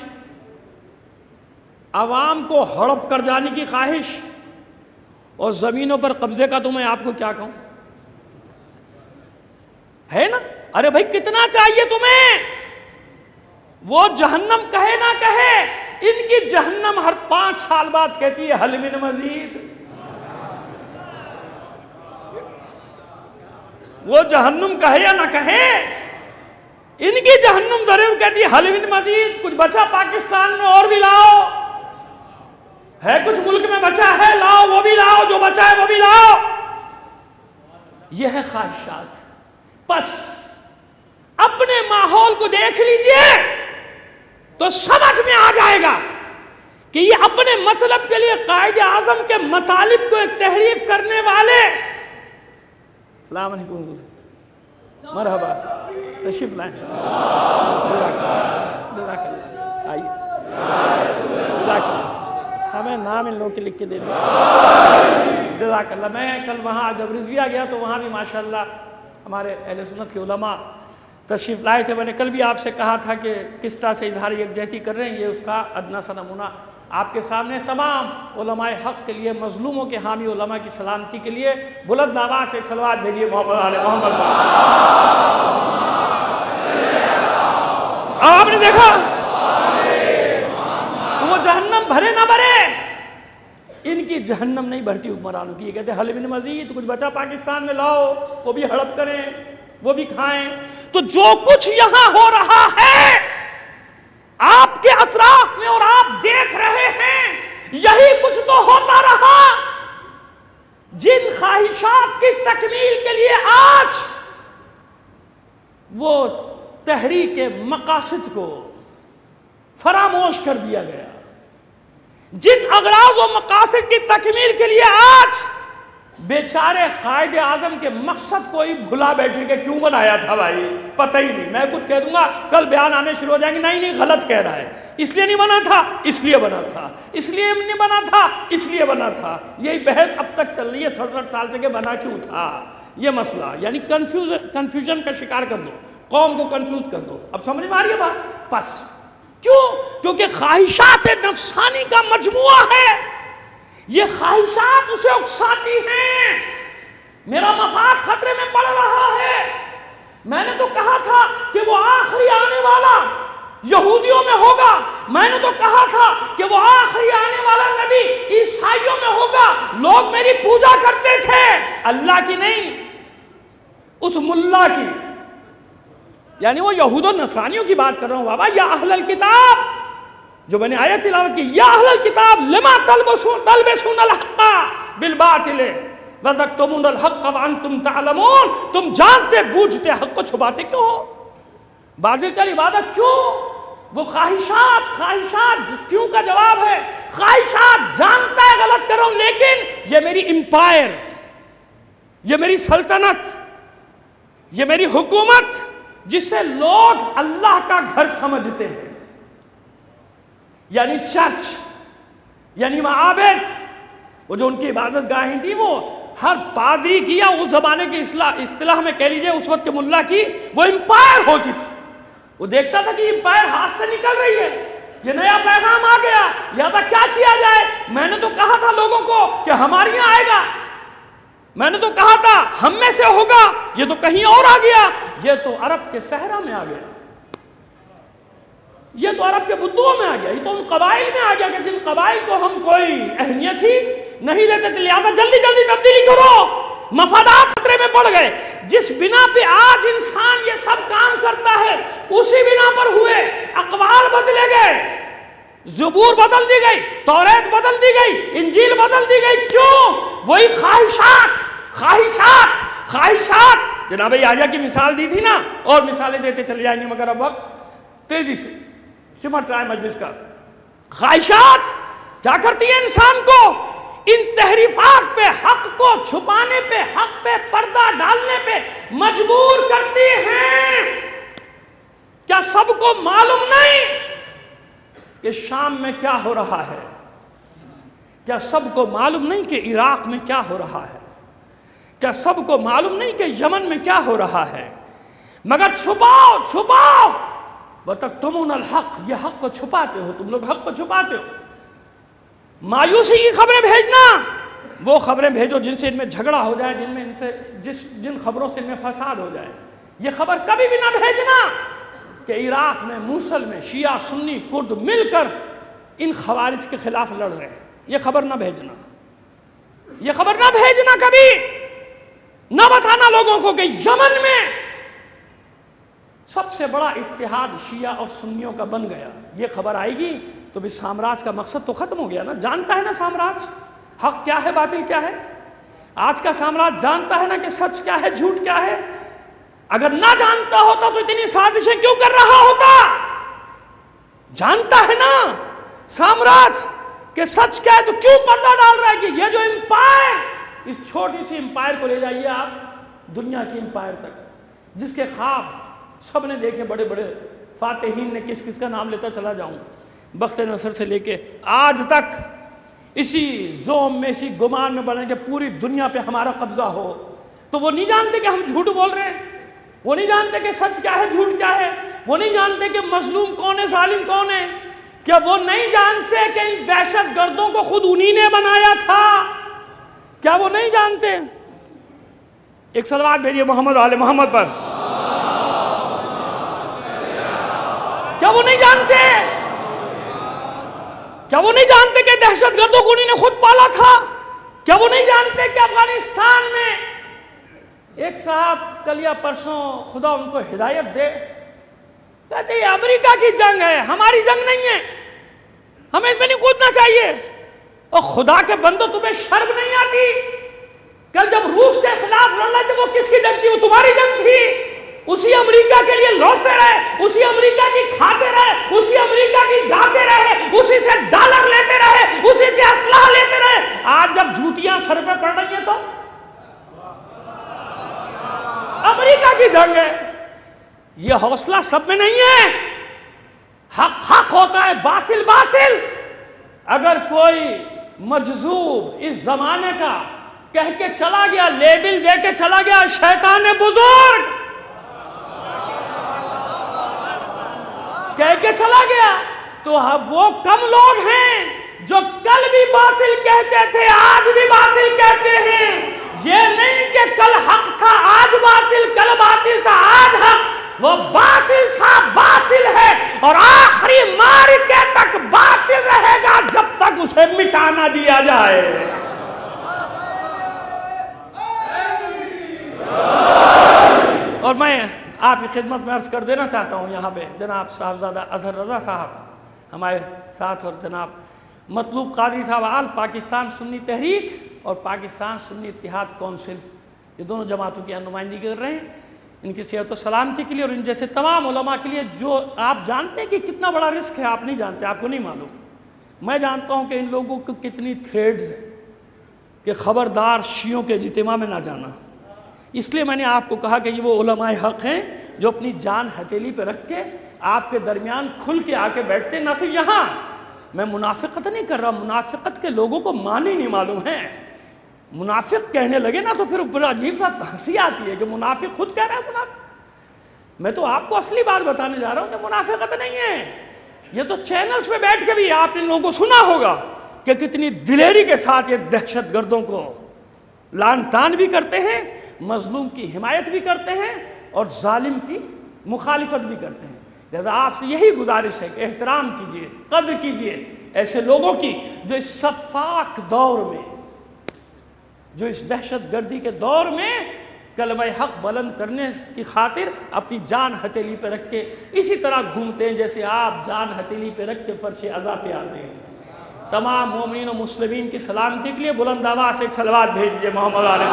عوام کو ہڑپ کر جانے کی خواہش، اور زمینوں پر قبضے کا تو میں آپ کو کیا کہوں، ہے نا؟ ارے بھائی کتنا چاہیے تمہیں؟ وہ جہنم کہے نہ کہے، ان کی جہنم ہر پانچ سال بعد کہتی ہے حل من مزید۔ وہ جہنم کہے یا نہ کہے، ان کی جہنم ضرور کہتی ہے حل من مزید، کچھ بچا پاکستان میں اور بھی لاؤ، ہے کچھ ملک میں بچا ہے لاؤ، وہ بھی لاؤ، جو بچا ہے وہ بھی لاؤ۔ یہ ہے خواہشات۔ بس اپنے ماحول کو دیکھ لیجئے تو سمجھ میں آ جائے گا کہ یہ اپنے مطلب کے لیے قائد اعظم کے مطالب کو ایک تحریف کرنے والے۔ السلام علیکم حضور، مرحبا، تشریف لائیں، جزاک اللہ، آئیے، جزاک اللہ، ہمیں نام ان لوگوں کے لکھ کے دے دیں، جزاک اللہ۔ میں کل وہاں جب رضویہ گیا تو وہاں بھی ماشاءاللہ ہمارے اہل سنت کے علماء تشریف لائے تھے۔ میں نے کل بھی آپ سے کہا تھا کہ کس طرح سے اظہار یکجہتی کر رہے ہیں، یہ اس کا ادنا سا نمونہ آپ کے سامنے۔ تمام علماء حق کے لیے، مظلوموں کے حامی علماء کی سلامتی کے لیے بلند آواز سے ایک صلوات بھیجیے محمد علی محمد۔ آپ نے دیکھا تو وہ جہنم بھرے نہ بھرے، ان کی جہنم نہیں بھرتی حکمرانوں کی۔ یہ کہتے ہیں حل من مزید، کچھ بچا پاکستان میں لاؤ، وہ بھی ہڑپ کریں، وہ بھی کھائیں۔ تو جو کچھ یہاں ہو رہا ہے آپ کے اطراف میں اور آپ دیکھ رہے ہیں، یہی کچھ تو ہوتا رہا جن خواہشات کی تکمیل کے لیے آج وہ تحریک مقاصد کو فراموش کر دیا گیا، جن اغراض و مقاصد کی تکمیل کے لیے آج بیچارے قائد اعظم کے مقصد کو ہی بھلا بیٹھے کہ کیوں بنایا تھا بھائی، پتہ ہی نہیں، میں کچھ کہہ دوں گا کل بیان آنے شروع ہو جائیں گے، نہیں نہیں غلط کہہ رہا ہے، اس لیے نہیں بنا تھا، اس لیے بنا تھا، اس لیے نہیں بنا تھا، اس لیے بنا تھا۔ یہی بحث اب تک چل رہی ہے سڑسٹھ سال سے کہ بنا کیوں تھا، یہ مسئلہ، یعنی کنفیوژن کنفیوژن کا شکار کر دو، قوم کو کنفیوز کر دو۔ اب سمجھ میں آ رہی ہے بات؟ بس کیوں؟ کیونکہ خواہشات نفسانی کا مجموعہ ہے، یہ خواہشات اسے اکساتی ہیں، میرا مفاد خطرے میں پڑ رہا ہے۔ میں نے تو کہا تھا کہ وہ آخری آنے والا یہودیوں میں ہوگا، میں نے تو کہا تھا کہ وہ آخری آنے والا نبی عیسائیوں میں ہوگا، لوگ میری پوجا کرتے تھے، اللہ کی نہیں، اس ملا کی، یعنی وہ یہود و نصرانیوں کی بات کر رہا ہوں بابا۔ یا اہل الکتاب، جو میں نے آیت تلاوت کی، یا اہل الکتاب لما تلبسون تلبسون الحق بالباطل وتکتمون الحق وانتم تعلمون، تم جانتے بوجھتے حق کو چھپاتے کیوں ہو؟ باطل کا عبادت کیوں؟ وہ خواہشات خواہشات کیوں کا جواب ہے، خواہشات جانتا ہے غلط کر رہا ہوں، لیکن یہ میری امپائر، یہ میری سلطنت، یہ میری حکومت، جسے لوگ اللہ کا گھر سمجھتے ہیں، یعنی چرچ، یعنی معابد، وہ جو ان کی عبادت گاہیں تھی، وہ ہر پادری کی یا اس زمانے کی اصطلاح میں کہہ لیجئے اس وقت کے ملا کی وہ امپائر ہوتی تھی۔ وہ دیکھتا تھا کہ امپائر ہاتھ سے نکل رہی ہے، یہ نیا پیغام آ گیا، لہذا کیا کیا جائے؟ میں نے تو کہا تھا لوگوں کو کہ ہمارے یہاں آئے گا، میں نے تو کہا تھا ہم میں سے ہوگا، یہ تو کہیں اور آ گیا، یہ تو عرب کے صحرا میں آ گیا، یہ تو عرب کے بدوؤں میں آ گیا، یہ تو ان قبائل میں آ گیا کہ جن قبائل کو ہم کوئی اہمیت ہی نہیں دیتے تھے، لہذا جلدی جلدی تبدیلی کرو، مفادات خطرے میں پڑ گئے۔ جس بنا پہ آج انسان یہ سب کام کرتا ہے، اسی بنا پر ہوئے، اقوال بدلے گئے، زبور بدل دی گئی، توریت بدل دی گئی، انجیل بدل دی گئی. کیوں؟ وہی خواہشات خواہشات خواہشات جناب یحییٰ کی مثال دی تھی نا، اور مثالیں دیتے چلے جائیں گے مگر اب وقت تیزی سے سمٹ رہا ہے مجلس کا. خواہشات کیا کرتی ہیں انسان کو؟ ان تحریفات پہ، حق کو چھپانے پہ، حق پہ پردہ ڈالنے پہ مجبور کرتی ہیں. کیا سب کو معلوم نہیں کہ شام میں کیا ہو رہا ہے؟ کیا سب کو معلوم نہیں کہ عراق میں کیا ہو رہا ہے؟ کیا سب کو معلوم نہیں کہ یمن میں کیا ہو رہا ہے؟ مگر چھپاؤ چھپاؤ وَتَكْتُمُونَ الْحَقَّ، یہ حق کو چھپاتے ہو، تم لوگ حق کو چھپاتے ہو. مایوسی کی خبریں بھیجنا، وہ خبریں بھیجو جن سے ان میں جھگڑا ہو جائے، جن میں ان سے جس جن خبروں سے ان میں فساد ہو جائے. یہ خبر کبھی بھی نہ بھیجنا کہ عراق میں، موصل میں شیعہ سنی کرد مل کر ان خوارج کے خلاف لڑ رہے ہیں. یہ خبر نہ بھیجنا، یہ خبر نہ بھیجنا کبھی. نہ بتانا لوگوں کو کہ یمن میں سب سے بڑا اتحاد شیعہ اور سنیوں کا بن گیا. یہ خبر آئے گی تو بھی سامراج کا مقصد تو ختم ہو گیا نا. جانتا ہے نا سامراج حق کیا ہے، باطل کیا ہے. آج کا سامراج جانتا ہے نا کہ سچ کیا ہے، جھوٹ کیا ہے. اگر نہ جانتا ہوتا تو اتنی سازشیں کیوں کر رہا ہوتا؟ جانتا ہے نا سامراج کہ سچ کیا ہے تو کیوں پردہ ڈال رہا ہے کہ یہ جو امپائر، اس چھوٹی سی امپائر کو لے جائیے آپ دنیا کی امپائر تک، جس کے خواب سب نے دیکھے، بڑے بڑے فاتحین نے کس کس کا نام لیتا چلا جاؤں، بخت نصر سے لے کے آج تک اسی زوم میں، اسی گمان میں بڑھیں کہ پوری دنیا پہ ہمارا قبضہ ہو. تو وہ نہیں جانتے کہ ہم جھوٹ بول رہے ہیں، وہ نہیں جانتے کہ سچ کیا ہے، جھوٹ کیا ہے، وہ نہیں جانتے کہ مظلوم کون ہے، ظالم کون ہے. کیا وہ نہیں جانتے کہ ان دہشت گردوں کو خود انہی نے بنایا تھا؟ کیا وہ نہیں جانتے؟ ایک صلوات بھیجیے محمد آل محمد پر. کیا وہ نہیں جانتے؟ کیا وہ نہیں جانتے کہ دہشت گردوں کو انہی نے خود پالا تھا؟ کیا وہ نہیں جانتے کہ افغانستان میں ایک صاحب کل یا پرسوں، خدا ان کو ہدایت دے، کہتے ہیں یہ امریکہ کی جنگ ہے، ہماری جنگ نہیں ہے، ہمیں اس میں نہیں کودنا چاہیے. اور خدا کے بندو تمہیں شرم نہیں آتی؟ کل جب روس کے خلاف لڑ رہے تھے وہ کس کی جنگ تھی؟ وہ تمہاری جنگ تھی. اسی امریکہ کے لیے لڑتے رہے، اسی امریکہ کی کھاتے رہے، اسی امریکہ کی گاتے رہے، اسی سے ڈالر لیتے رہے، اسی سے اسلحہ لیتے رہے. آج جب جوتیاں سر پہ پڑ رہی ہیں تو امریکہ کی جنگ ہے. یہ حوصلہ سب میں نہیں ہے. حق حق ہوتا ہے، باطل باطل. اگر کوئی مجذوب اس زمانے کا کہہ کے چلا گیا، لیبل دے کے چلا گیا شیطان بزرگ کہہ کے چلا گیا، تو اب وہ کم لوگ ہیں جو کل بھی باطل کہتے تھے، آج بھی باطل کہتے ہیں. یہ نہیں کہ کل حق تھا آج باطل، کل باطل تھا آج حق. وہ باطل تھا، باطل ہے، اور آخری معرکے تک باطل رہے گا جب تک اسے مٹا نہ دیا جائے. اور میں آپ کی خدمت میں عرض کر دینا چاہتا ہوں، یہاں پہ جناب صاحبزادہ اظہر رضا صاحب ہمارے ساتھ، اور جناب مطلوب قادری صاحب آل پاکستان سنی تحریک اور پاکستان سنی اتحاد کونسل، یہ دونوں جماعتوں کی نمائندگی کر رہے ہیں. ان کی صحت و سلامتی کے لیے اور ان جیسے تمام علماء کے لیے، جو آپ جانتے ہیں کہ کتنا بڑا رسک ہے، آپ نہیں جانتے، آپ کو نہیں معلوم. میں جانتا ہوں کہ ان لوگوں کو کتنی تھریڈز ہیں کہ خبردار شیعوں کے اجتماع میں نہ جانا. اس لیے میں نے آپ کو کہا کہ یہ وہ علماء حق ہیں جو اپنی جان ہتھیلی پہ رکھ کے آپ کے درمیان کھل کے آ کے بیٹھتے. نہ صرف یہاں، میں منافقت نہیں کر رہا، منافقت کے لوگوں کو معنی نہیں معلوم ہے. منافق کہنے لگے نا تو پھر بڑا عجیب سا ہنسی آتی ہے کہ منافق خود کہہ رہا ہے منافق. میں تو آپ کو اصلی بات بتانے جا رہا ہوں کہ منافقت نہیں ہے. یہ تو چینلز پہ بیٹھ کے بھی آپ نے لوگوں کو سنا ہوگا کہ کتنی دلیری کے ساتھ یہ دہشت گردوں کو لان تان بھی کرتے ہیں، مظلوم کی حمایت بھی کرتے ہیں اور ظالم کی مخالفت بھی کرتے ہیں. لہذا آپ سے یہی گزارش ہے کہ احترام کیجئے، قدر کیجئے ایسے لوگوں کی جو اس سفاک دور میں، جو اس دہشت گردی کے دور میں کلمہ حق بلند کرنے کی خاطر اپنی جان ہتھیلی پہ رکھ کے اسی طرح گھومتے ہیں جیسے آپ جان ہتھیلی پہ رکھ کے فرش عزا پہ آتے ہیں۔ تمام مومنین و مسلمین کی سلامتی کے لیے بلند آواز سے ایک صلوات بھیج دیجئے محمد علیہ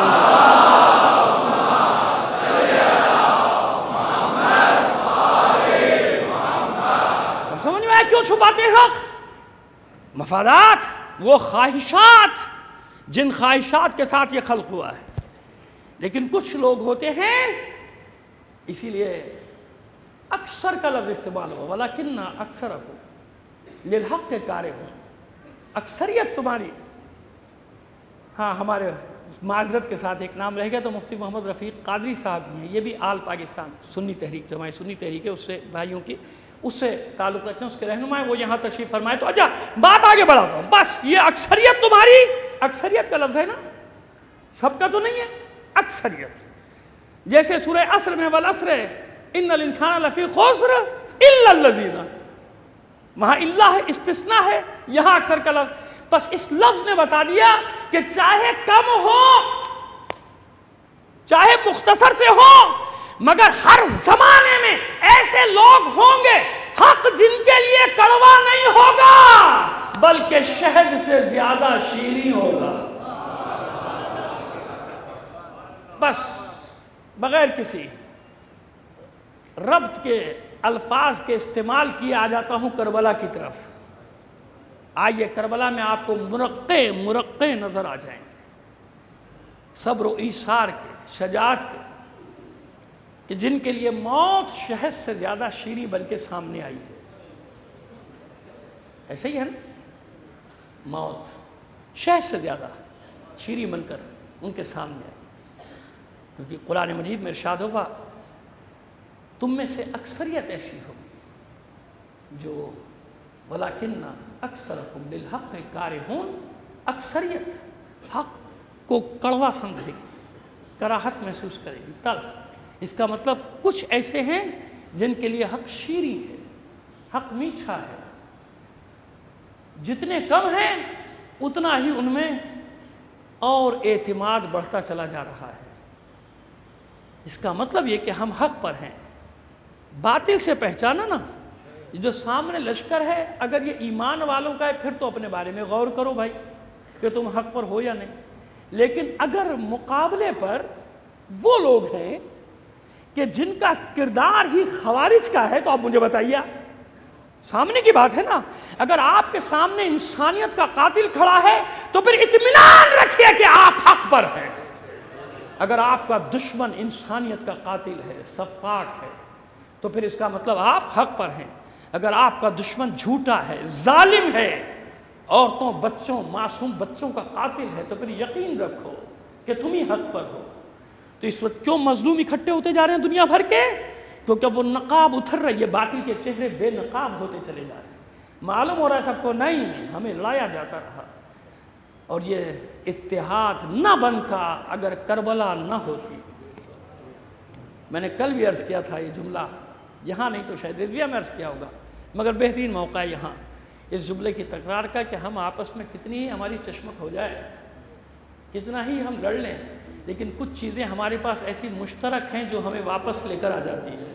اب سمجھ میں آئے کیوں چھپاتے ہیں حق؟ مفادات، وہ خواہشات جن خواہشات کے ساتھ یہ خلق ہوا ہے۔ لیکن کچھ لوگ ہوتے ہیں، اسی لیے اکثر کا لفظ استعمال ہوا ولیکن اکثرکم للحق کارہون، اکثریت تمہاری۔ ہاں ہمارے معذرت کے ساتھ ایک نام رہ گیا تو مفتی محمد رفیق قادری صاحب بھی ہیں، یہ بھی آل پاکستان سنی تحریک جماعت سنی تحریک ہے، اس سے بھائیوں کی اس سے تعلق رکھتے ہیں، اس کے رہنما ہیں، وہ یہاں تشریف فرمائے۔ تو اچھا بات آگے بڑھاتا ہوں، بس یہ اکثریت تمہاری، اکثریت کا لفظ ہے نا، سب کا تو نہیں ہے، اکثریت۔ جیسے سورہ عصر میں والعصر ان الانسان لفی خسر الا الذین، وہاں اللہ استثناء ہے، یہاں اکثر کا لفظ۔ بس اس لفظ نے بتا دیا کہ چاہے کم ہو چاہے مختصر سے ہو، مگر ہر زمانے میں ایسے لوگ ہوں گے حق جن کے لیے کڑوا نہیں ہوگا بلکہ شہد سے زیادہ شیریں ہوگا۔ بس بغیر کسی ربط کے الفاظ کے استعمال کیے آ جاتا ہوں کربلا کی طرف۔ آئیے کربلا میں آپ کو مرقع مرقع نظر آ جائیں گے، صبر و ایثار کے، شجاعت کے، کہ جن کے لیے موت شہد سے زیادہ شیریں بن کے سامنے آئی ہے۔ ایسے ہی ہے نا، موت شہد سے زیادہ شیریں بن کر ان کے سامنے آئی، کیونکہ قرآن مجید میں ارشاد ہوگا تم میں سے اکثریت ایسی ہوگی جو ولیکن اکثرکم للحق کارہون، اکثریت حق کو کڑوا سمجھے گی، کراہت محسوس کرے گی، تلخ۔ اس کا مطلب کچھ ایسے ہیں جن کے لیے حق شیریں ہے، حق میٹھا ہے، جتنے کم ہیں اتنا ہی ان میں اور اعتماد بڑھتا چلا جا رہا ہے۔ اس کا مطلب یہ کہ ہم حق پر ہیں۔ باطل سے پہچانا نا، جو سامنے لشکر ہے اگر یہ ایمان والوں کا ہے پھر تو اپنے بارے میں غور کرو بھائی کہ تم حق پر ہو یا نہیں۔ لیکن اگر مقابلے پر وہ لوگ ہیں کہ جن کا کردار ہی خوارج کا ہے تو آپ مجھے بتائیے، سامنے کی بات ہے نا، اگر آپ کے سامنے انسانیت کا قاتل کھڑا ہے تو پھر اطمینان رکھیے کہ آپ حق پر ہیں۔ اگر آپ کا دشمن انسانیت کا قاتل ہے، سفاک ہے، تو پھر اس کا مطلب آپ حق پر ہیں۔ اگر آپ کا دشمن جھوٹا ہے، ظالم ہے، عورتوں، بچوں، معصوم بچوں کا قاتل ہے، تو پھر یقین رکھو کہ تم ہی حق پر ہو۔ تو اس وقت کیوں مظلوم اکٹھے ہوتے جا رہے ہیں دنیا بھر کے؟ کیونکہ وہ نقاب اتر رہی ہے، باطل کے چہرے بے نقاب ہوتے چلے جا رہے ہیں۔ معلوم ہو رہا ہے سب کو نہیں، ہمیں لایا جاتا رہا، اور یہ اتحاد نہ بنتا اگر کربلا نہ ہوتی۔ میں نے کل بھی عرض کیا تھا یہ جملہ، یہاں نہیں تو شاید رضویہ میں عرض کیا ہوگا، مگر بہترین موقع ہے یہاں اس جملے کی تکرار کا کہ ہم آپس میں کتنی ہی ہماری چشمک ہو جائے، کتنا ہی ہم لڑ لیں، لیکن کچھ چیزیں ہمارے پاس ایسی مشترک ہیں جو ہمیں واپس لے کر آ جاتی ہیں۔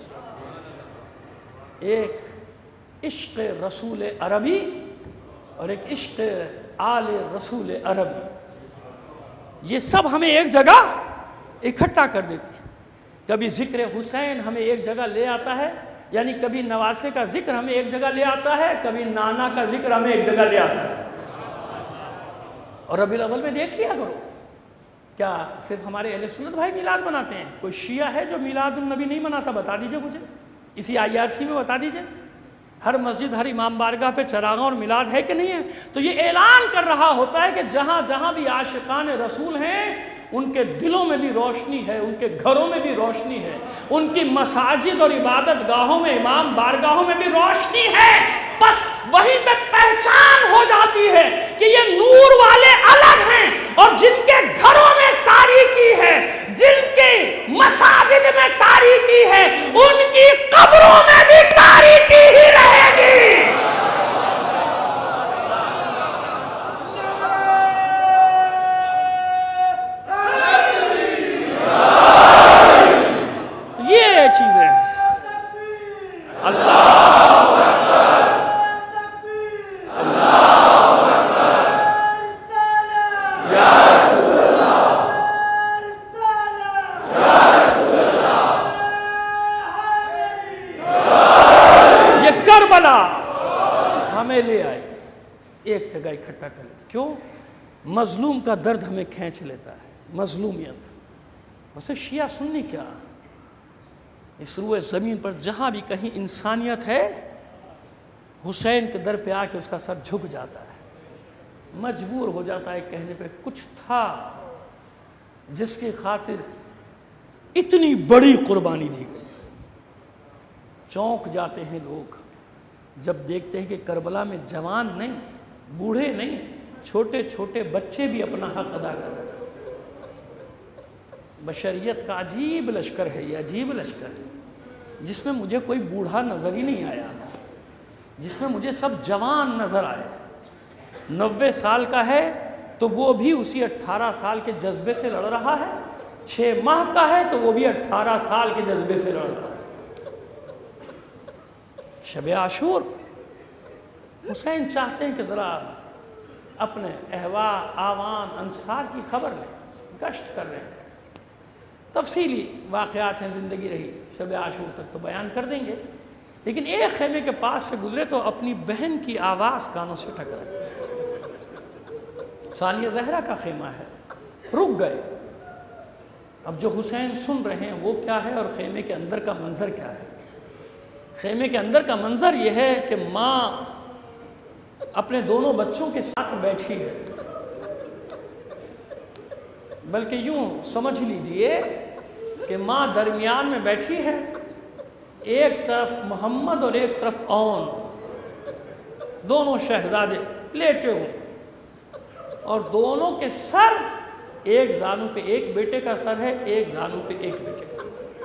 ایک عشق رسول عربی اور ایک عشق آل رسول عربی، یہ سب ہمیں ایک جگہ اکٹھا کر دیتی ہے۔ کبھی ذکر حسین ہمیں ایک جگہ لے آتا ہے، یعنی کبھی نواسے کا ذکر ہمیں ایک جگہ لے آتا ہے، کبھی نانا کا ذکر ہمیں ایک جگہ لے آتا ہے۔ اور ربیع الاول میں دیکھ لیا کرو، کیا صرف ہمارے اہل سنت بھائی میلاد مناتے ہیں؟ کوئی شیعہ ہے جو میلاد النبی نہیں مناتا؟ بتا دیجئے مجھے، اسی آئی آر سی میں بتا دیجئے۔ ہر مسجد، ہر امام بارگاہ پہ چراغاں اور میلاد ہے کہ نہیں ہے؟ تو یہ اعلان کر رہا ہوتا ہے کہ جہاں جہاں بھی عاشقان رسول ہیں ان کے دلوں میں بھی روشنی ہے، ان کے گھروں میں بھی روشنی ہے، ان کی مساجد اور عبادت گاہوں میں، امام بارگاہوں میں بھی روشنی ہے۔ بس وہیں پہ پہچان ہو جاتی ہے کہ یہ نور والے الگ ہیں، اور جن کے گھروں میں تاریکی ہے، جن کے مساجد میں تاریکی ہے، ان کی قبروں میں بھی تاریکی ہی رہے گی۔ Oh! ہمیں لے آئے، ایک جگہ اکٹھا کر لیتے. کیوں؟ مظلوم کا درد ہمیں کھینچ لیتا ہے، مظلومیت. اسے شیعہ سننی کیا؟ اس روئے زمین پر جہاں بھی کہیں انسانیت ہے، حسین کے در پہ آ کے اس کا سر جھک جاتا ہے، مجبور ہو جاتا ہے کہنے پہ کچھ تھا جس کی خاطر اتنی بڑی قربانی دی گئی. چونک جاتے ہیں لوگ جب دیکھتے ہیں کہ کربلا میں جوان نہیں، بوڑھے نہیں، چھوٹے چھوٹے بچے بھی اپنا حق ادا کر رہے ہیں. بشریت کا عجیب لشکر ہے، یہ عجیب لشکر ہے جس میں مجھے کوئی بوڑھا نظر ہی نہیں آیا، جس میں مجھے سب جوان نظر آئے. نوے سال کا ہے تو وہ بھی اسی اٹھارہ سال کے جذبے سے لڑ رہا ہے، چھ ماہ کا ہے تو وہ بھی اٹھارہ سال کے جذبے سے لڑ رہا ہے. شب عاشور حسین چاہتے ہیں کہ ذرا اپنے احوا آوان انصار کی خبر لیں، گشت کر رہے ہیں. تفصیلی واقعات ہیں، زندگی رہی شب عاشور تک تو بیان کر دیں گے، لیکن ایک خیمے کے پاس سے گزرے تو اپنی بہن کی آواز کانوں سے ٹکرائی. ثانیہ زہرا کا خیمہ ہے، رک گئے. اب جو حسین سن رہے ہیں وہ کیا ہے اور خیمے کے اندر کا منظر کیا ہے؟ خیمے کے اندر کا منظر یہ ہے کہ ماں اپنے دونوں بچوں کے ساتھ بیٹھی ہے، بلکہ یوں سمجھ لیجئے کہ ماں درمیان میں بیٹھی ہے، ایک طرف محمد اور ایک طرف اون، دونوں شہزادے لیٹے ہوئے، اور دونوں کے سر ایک زانو پہ ایک بیٹے کا سر ہے، ایک زانو پہ ایک بیٹے کا.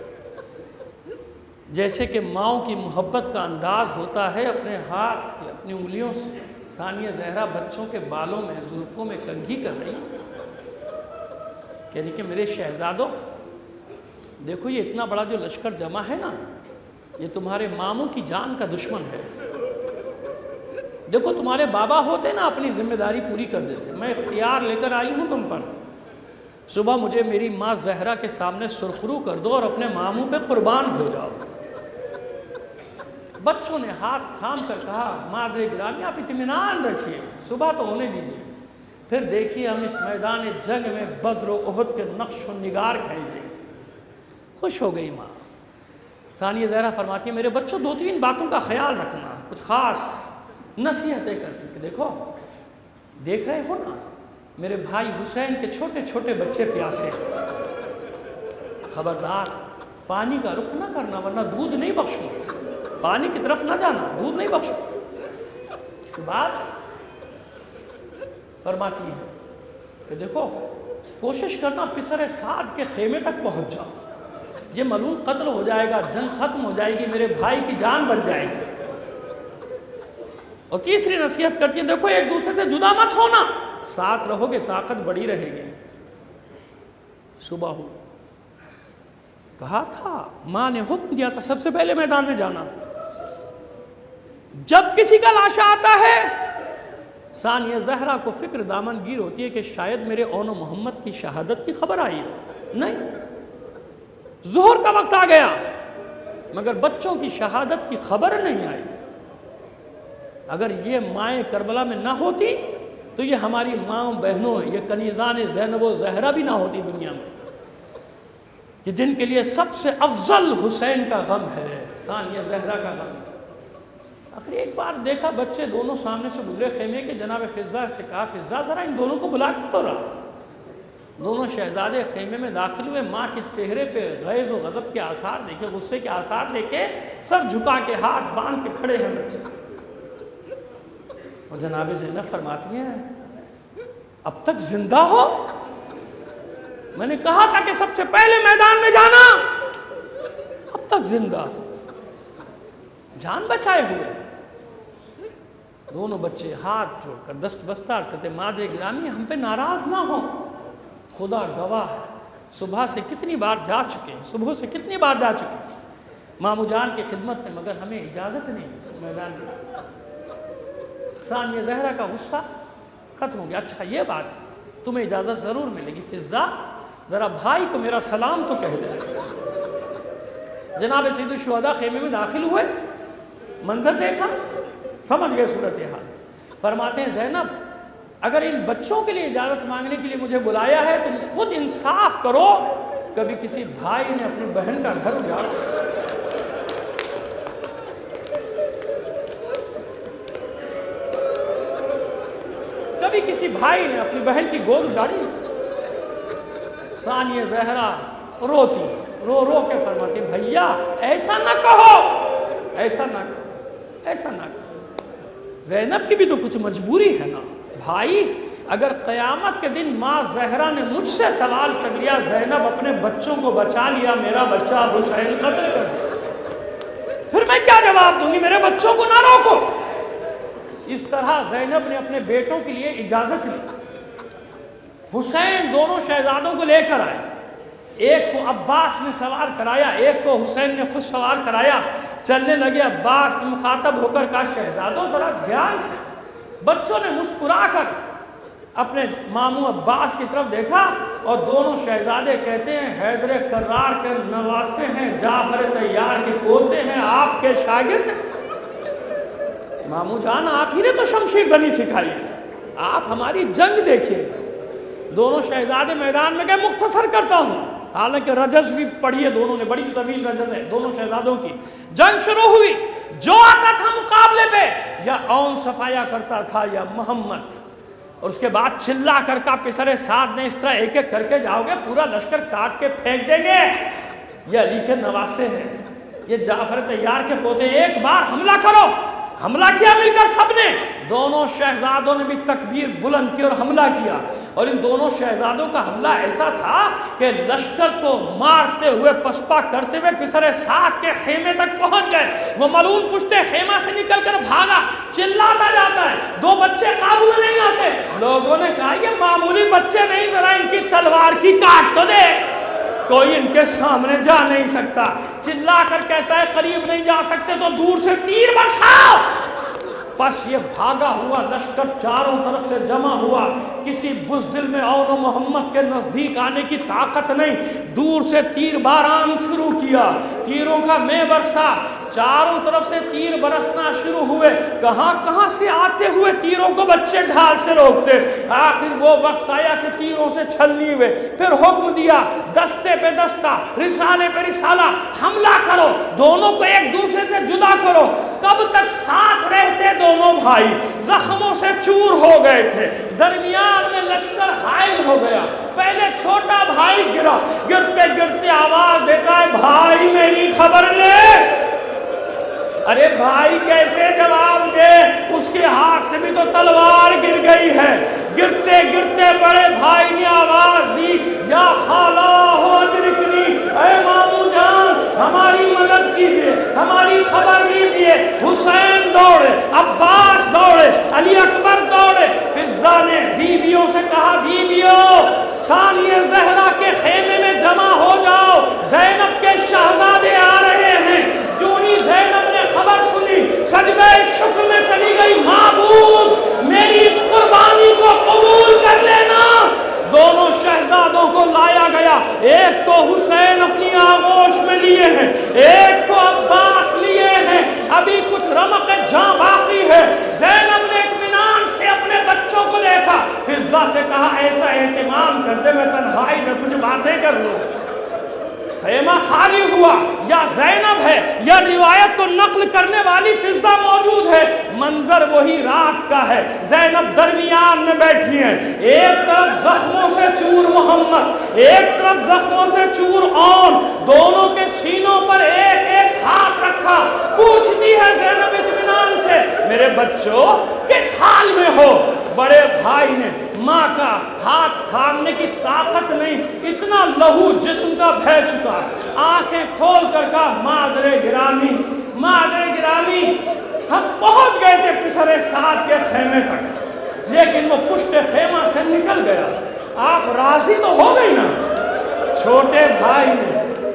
جیسے کہ ماؤں کی محبت کا انداز ہوتا ہے، اپنے ہاتھ کی اپنی انگلیوں سے ثانیہ زہرا بچوں کے بالوں میں زلفوں میں کنگھی کر رہی، کہہ رہی کہ میرے شہزادوں دیکھو یہ اتنا بڑا جو لشکر جمع ہے نا، یہ تمہارے ماموں کی جان کا دشمن ہے. دیکھو تمہارے بابا ہوتے نا اپنی ذمہ داری پوری کر دیتے، میں اختیار لے کر آئی ہوں تم پر. صبح مجھے میری ماں زہرا کے سامنے سرخرو کر دو اور اپنے ماموں پہ قربان ہو جاؤ. بچوں نے ہاتھ تھام کر کہا مادر گرامی آپ اطمینان رکھیے، صبح تو ہونے دیجیے، پھر دیکھیے ہم اس میدان جنگ میں بدر و احد کے نقش و نگار کھینچ دیں گے. خوش ہو گئی ماں. ثانیہ زہرا فرماتی ہے میرے بچوں دو تین باتوں کا خیال رکھنا، کچھ خاص نصیحتیں کرتی کہ دیکھو دیکھ رہے ہو نا میرے بھائی حسین کے چھوٹے چھوٹے بچے پیاسے ہیں، خبردار پانی کا رخ نہ کرنا ورنہ دودھ نہیں بخشوں، پانی کی طرف نہ جانا، دودھ نہیں بخشوں. اس کے بعد فرماتی ہے کہ دیکھو کوشش کرنا پسر سعد کے خیمے تک پہنچ جاؤ، یہ ملعون قتل ہو جائے گا، جنگ ختم ہو جائے گی، میرے بھائی کی جان بچ جائے گی. اور تیسری نصیحت کرتی ہے دیکھو ایک دوسرے سے جدا مت ہونا، ساتھ رہو گے طاقت بڑی رہے گی. صبح ہو کہا تھا ماں نے حکم دیا تھا سب سے پہلے میدان میں جانا. جب کسی کا لاشا آتا ہے ثانیہ زہرا کو فکر دامن گیر ہوتی ہے کہ شاید میرے اون و محمد کی شہادت کی خبر آئی ہے. نہیں، ظہر کا وقت آ گیا مگر بچوں کی شہادت کی خبر نہیں آئی. اگر یہ مائیں کربلا میں نہ ہوتی تو یہ ہماری ماں بہنوں یہ کنیزان زینب و زہرا بھی نہ ہوتی دنیا میں، کہ جن کے لیے سب سے افضل حسین کا غم ہے، ثانیہ زہرا کا غم ہے. آخر ایک بار دیکھا بچے دونوں سامنے سے گزرے خیمے کے، جناب فضہ سے کہا فضہ ذرا ان دونوں کو بلا کر تو رہا. دونوں شہزادے خیمے میں داخل ہوئے، ماں کے چہرے پہ غیظ و غضب کے آثار دیکھے، غصے کے آثار دیکھے، سر جھکا کے ہاتھ باندھ کے کھڑے ہیں بچے. اور جناب زینب فرماتی ہیں اب تک زندہ ہو؟ میں نے کہا تھا کہ سب سے پہلے میدان میں جانا، اب تک زندہ، جان بچائے ہوئے. دونوں بچے ہاتھ جوڑ کر دست بستہ عرض کرتے مادر گرامی ہم پہ ناراض نہ ہو، خدا گواہ ہے صبح سے کتنی بار جا چکے ہیں، صبح سے کتنی بار جا چکے ہیں مامو جان کی خدمت میں، مگر ہمیں اجازت نہیں میدان میں. ثانیہ زہرا کا غصہ ختم ہو گیا. اچھا یہ بات ہے تمہیں اجازت ضرور ملے گی، فضہ ذرا بھائی کو میرا سلام تو کہہ دے. جناب سید الشہداء خیمے میں داخل ہوئے، منظر دیکھا سمجھ گئے صورتحال. فرماتے ہیں زینب اگر ان بچوں کے لیے اجازت مانگنے کے لیے مجھے بلایا ہے تو خود انصاف کرو, کبھی کسی بھائی نے اپنی بہن کا گھر اجاڑا, کبھی کسی بھائی نے اپنی بہن کی گود اجاڑی. ثانیہ زہرا روتی, رو رو کے فرماتی بھیا ایسا نہ کہو, ایسا نہ کہو, ایسا نہ کہو. زینب کی بھی تو کچھ مجبوری ہے نا بھائی. اگر قیامت کے دن ماں زہرا نے مجھ سے سوال کر لیا زینب اپنے بچوں کو بچا لیا, میرا بچہ حسین قتل کر دیا, پھر میں کیا جواب دوں گی؟ میرے بچوں کو نہ روکو. اس طرح زینب نے اپنے بیٹوں کے لیے اجازت لی. حسین دونوں شہزادوں کو لے کر آئے, ایک کو عباس نے سوار کرایا, ایک کو حسین نے خود سوار کرایا. چلنے لگے, عباس نے مخاطب ہو کر کہا شہزادوں ذرا دھیان سے. بچوں نے مسکرا کر اپنے ماموں عباس کی طرف دیکھا اور دونوں شہزادے کہتے ہیں حیدر کرار کے نواسے ہیں, جعفر طیار کے پوتے ہیں, آپ کے شاگرد ہیں. ماموں جان آپ ہی نے تو شمشیر زنی سکھائی ہے, آپ ہماری جنگ دیکھیے. دونوں شہزادے میدان میں گئے. مختصر کرتا ہوں, حالانکہ رجز بھی پڑھی ہے دونوں نے, بڑی طویل رجز ہے دونوں شہزادوں کی. جنگ شروع ہوئی, جو آتا تھا مقابلے پہ یا اون صفایا کرتا تھا یا محمد, اور اس کے بعد چلا کر کا پسر سعد نے اس طرح ایک ایک کر کے جاؤ گے پورا لشکر کاٹ کے پھینک دیں گے. یہ علی کے نواسے ہیں, یہ جعفر طیار کے پوتے, ایک بار حملہ کرو. حملہ کیا مل کر سب نے, دونوں شہزادوں نے بھی تکبیر بلند کی اور حملہ کیا. اور ان دونوں شہزادوں کا حملہ ایسا تھا کہ لشکر کو مارتے ہوئے پسپا کرتے ہوئے پسر سعد کے خیمے تک پہنچ گئے. وہ ملعون پشتے خیمہ سے نکل کر بھاگا, چلاتا جاتا ہے, دو بچے قابو میں نہیں آتے. لوگوں نے کہا یہ معمولی بچے نہیں, ذرا ان کی تلوار کی کاٹ تو دیکھ, کوئی ان کے سامنے جا نہیں سکتا. چلا کر کہتا ہے قریب نہیں جا سکتے تو دور سے تیر برساؤ. بس یہ بھاگا ہوا لشکر چاروں طرف سے جمع ہوا, کسی بزدل میں اون و محمد کے نزدیک آنے کی طاقت نہیں. دور سے تیر باران شروع کیا, تیروں کا میں برسا, چاروں طرف سے تیر برسنا شروع ہوئے. کہاں کہاں سے آتے ہوئے تیروں کو بچے ڈھال سے روکتے. آخر وہ وقت آیا کہ تیروں سے چھلنی ہوئے. پھر حکم دیا دستے پہ دستہ, رسالے پہ رسالہ, حملہ کرو, دونوں کو ایک دوسرے سے جدا کرو. کب تک ساتھ رہتے دونوں بھائی؟ زخموں سے چور ہو گئے تھے, درمیان میں لشکر حائل ہو گیا. پہلے چھوٹا بھائی گرا, گرتے گرتے آواز دیتا ہے بھائی میری خبر لے. ارے بھائی کیسے جواب دے, اس کے ہاتھ سے بھی تو تلوار گر گئی ہے. گرتے گرتے بڑے بھائی نے آواز دی یا خالہ ہو ادرکنی, اے ماموں جان ہماری مدد کیجئے, ہماری خبر لیجئے. حسین دوڑے, عباس دوڑے, علی اکبر دوڑے. فضہ نے بیویوں سے کہا بیویوں ثانیہ زہرا کے خیمے میں جمع ہو جاؤ, زینب کے شہزادے آ رہے ہیں. جو ہی زینب نے خبر سنی سجدہ شکر میں چلی گئی, معبود میری اس قربانی کو قبول کر لینا. دونوں شہزادوں کو لایا گیا, ایک کو حسین اپنی آغوش میں لیے ہیں, ایک کو عباس لیے ہیں. ابھی کچھ رمق جاں باقی ہے. زینب نے اطمینان سے اپنے بچوں کو دیکھا, فضہ سے کہا ایسا اہتمام کر دے میں تنہائی میں کچھ باتیں کر لوں. خیمہ خالی ہوا, یا زینب ہے یا روایت کو نقل کرنے والی فضہ موجود ہے. منظر وہی رات کا ہے. زینب درمیان میں بیٹھی ہیں, ایک طرف زخموں سے چور محمد, ایک طرف زخموں سے چور اون, دونوں کے سینوں پر ایک ایک ہاتھ رکھا. پوچھتی ہے زینب اطمینان سے میرے بچوں کس حال میں ہو؟ بڑے بھائی نے ماں کا ہاتھ تھامنے کی طاقت نہیں, اتنا لہو جسم کا بہہ چکا. آنکھیں کھول کر کہا مادر گرامی, مادر گرامی ہم پہنچ گئے تھے پسر سعد کے خیمے تک, لیکن وہ پشت خیمہ سے نکل گیا. آپ راضی تو ہو گئی نا؟ چھوٹے بھائی نے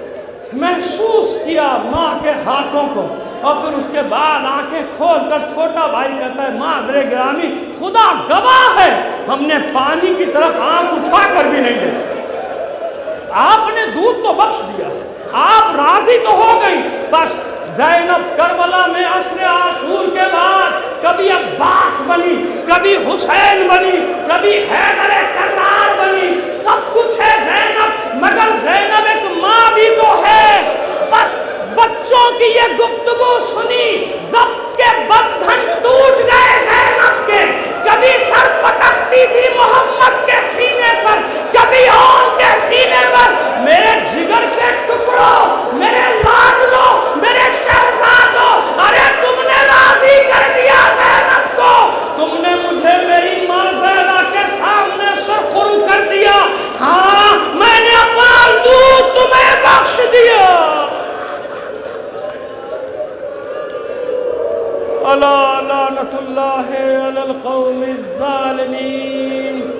محسوس کیا ماں کے ہاتھوں کو, اور پھر اس کے بعد آنکھیں کھول کر چھوٹا بھائی کہتا ہے مادر گرامی خدا گواہ ہے ہم نے پانی کی طرف آنکھ اٹھا کر بھی نہیں دیکھا. آپ نے دودھ تو بخش دیا, آپ راضی تو ہو گئی, بس زینب کربلا میں عصر عاشور کے بعد کبھی عباس بنی، کبھی حسین بنی، کبھی حیدر کرار بنی، سب کچھ ہے زینب، مگر زینب ایک ماں بھی تو ہے۔ بس بچوں کی یہ گفتگو سنی، ضبط کے بندھن ٹوٹ گئے زینب کے، کبھی سر پٹکتی تھی محمد کے سینے پر، کبھی اور کے سینے پر۔ میرے جگر کے ٹکڑوں، میرے لاڈلوں، میرے شہزادوں، ارے تم نے راضی کر دیا زینب کو، تم نے مجھے میری ماں زہرا کے سامنے سرخرو کر دیا، ہاں میں نے اپنا دودھ تمہیں بخش دیا۔ الا لعنت اللہ علی القوم الظالمین۔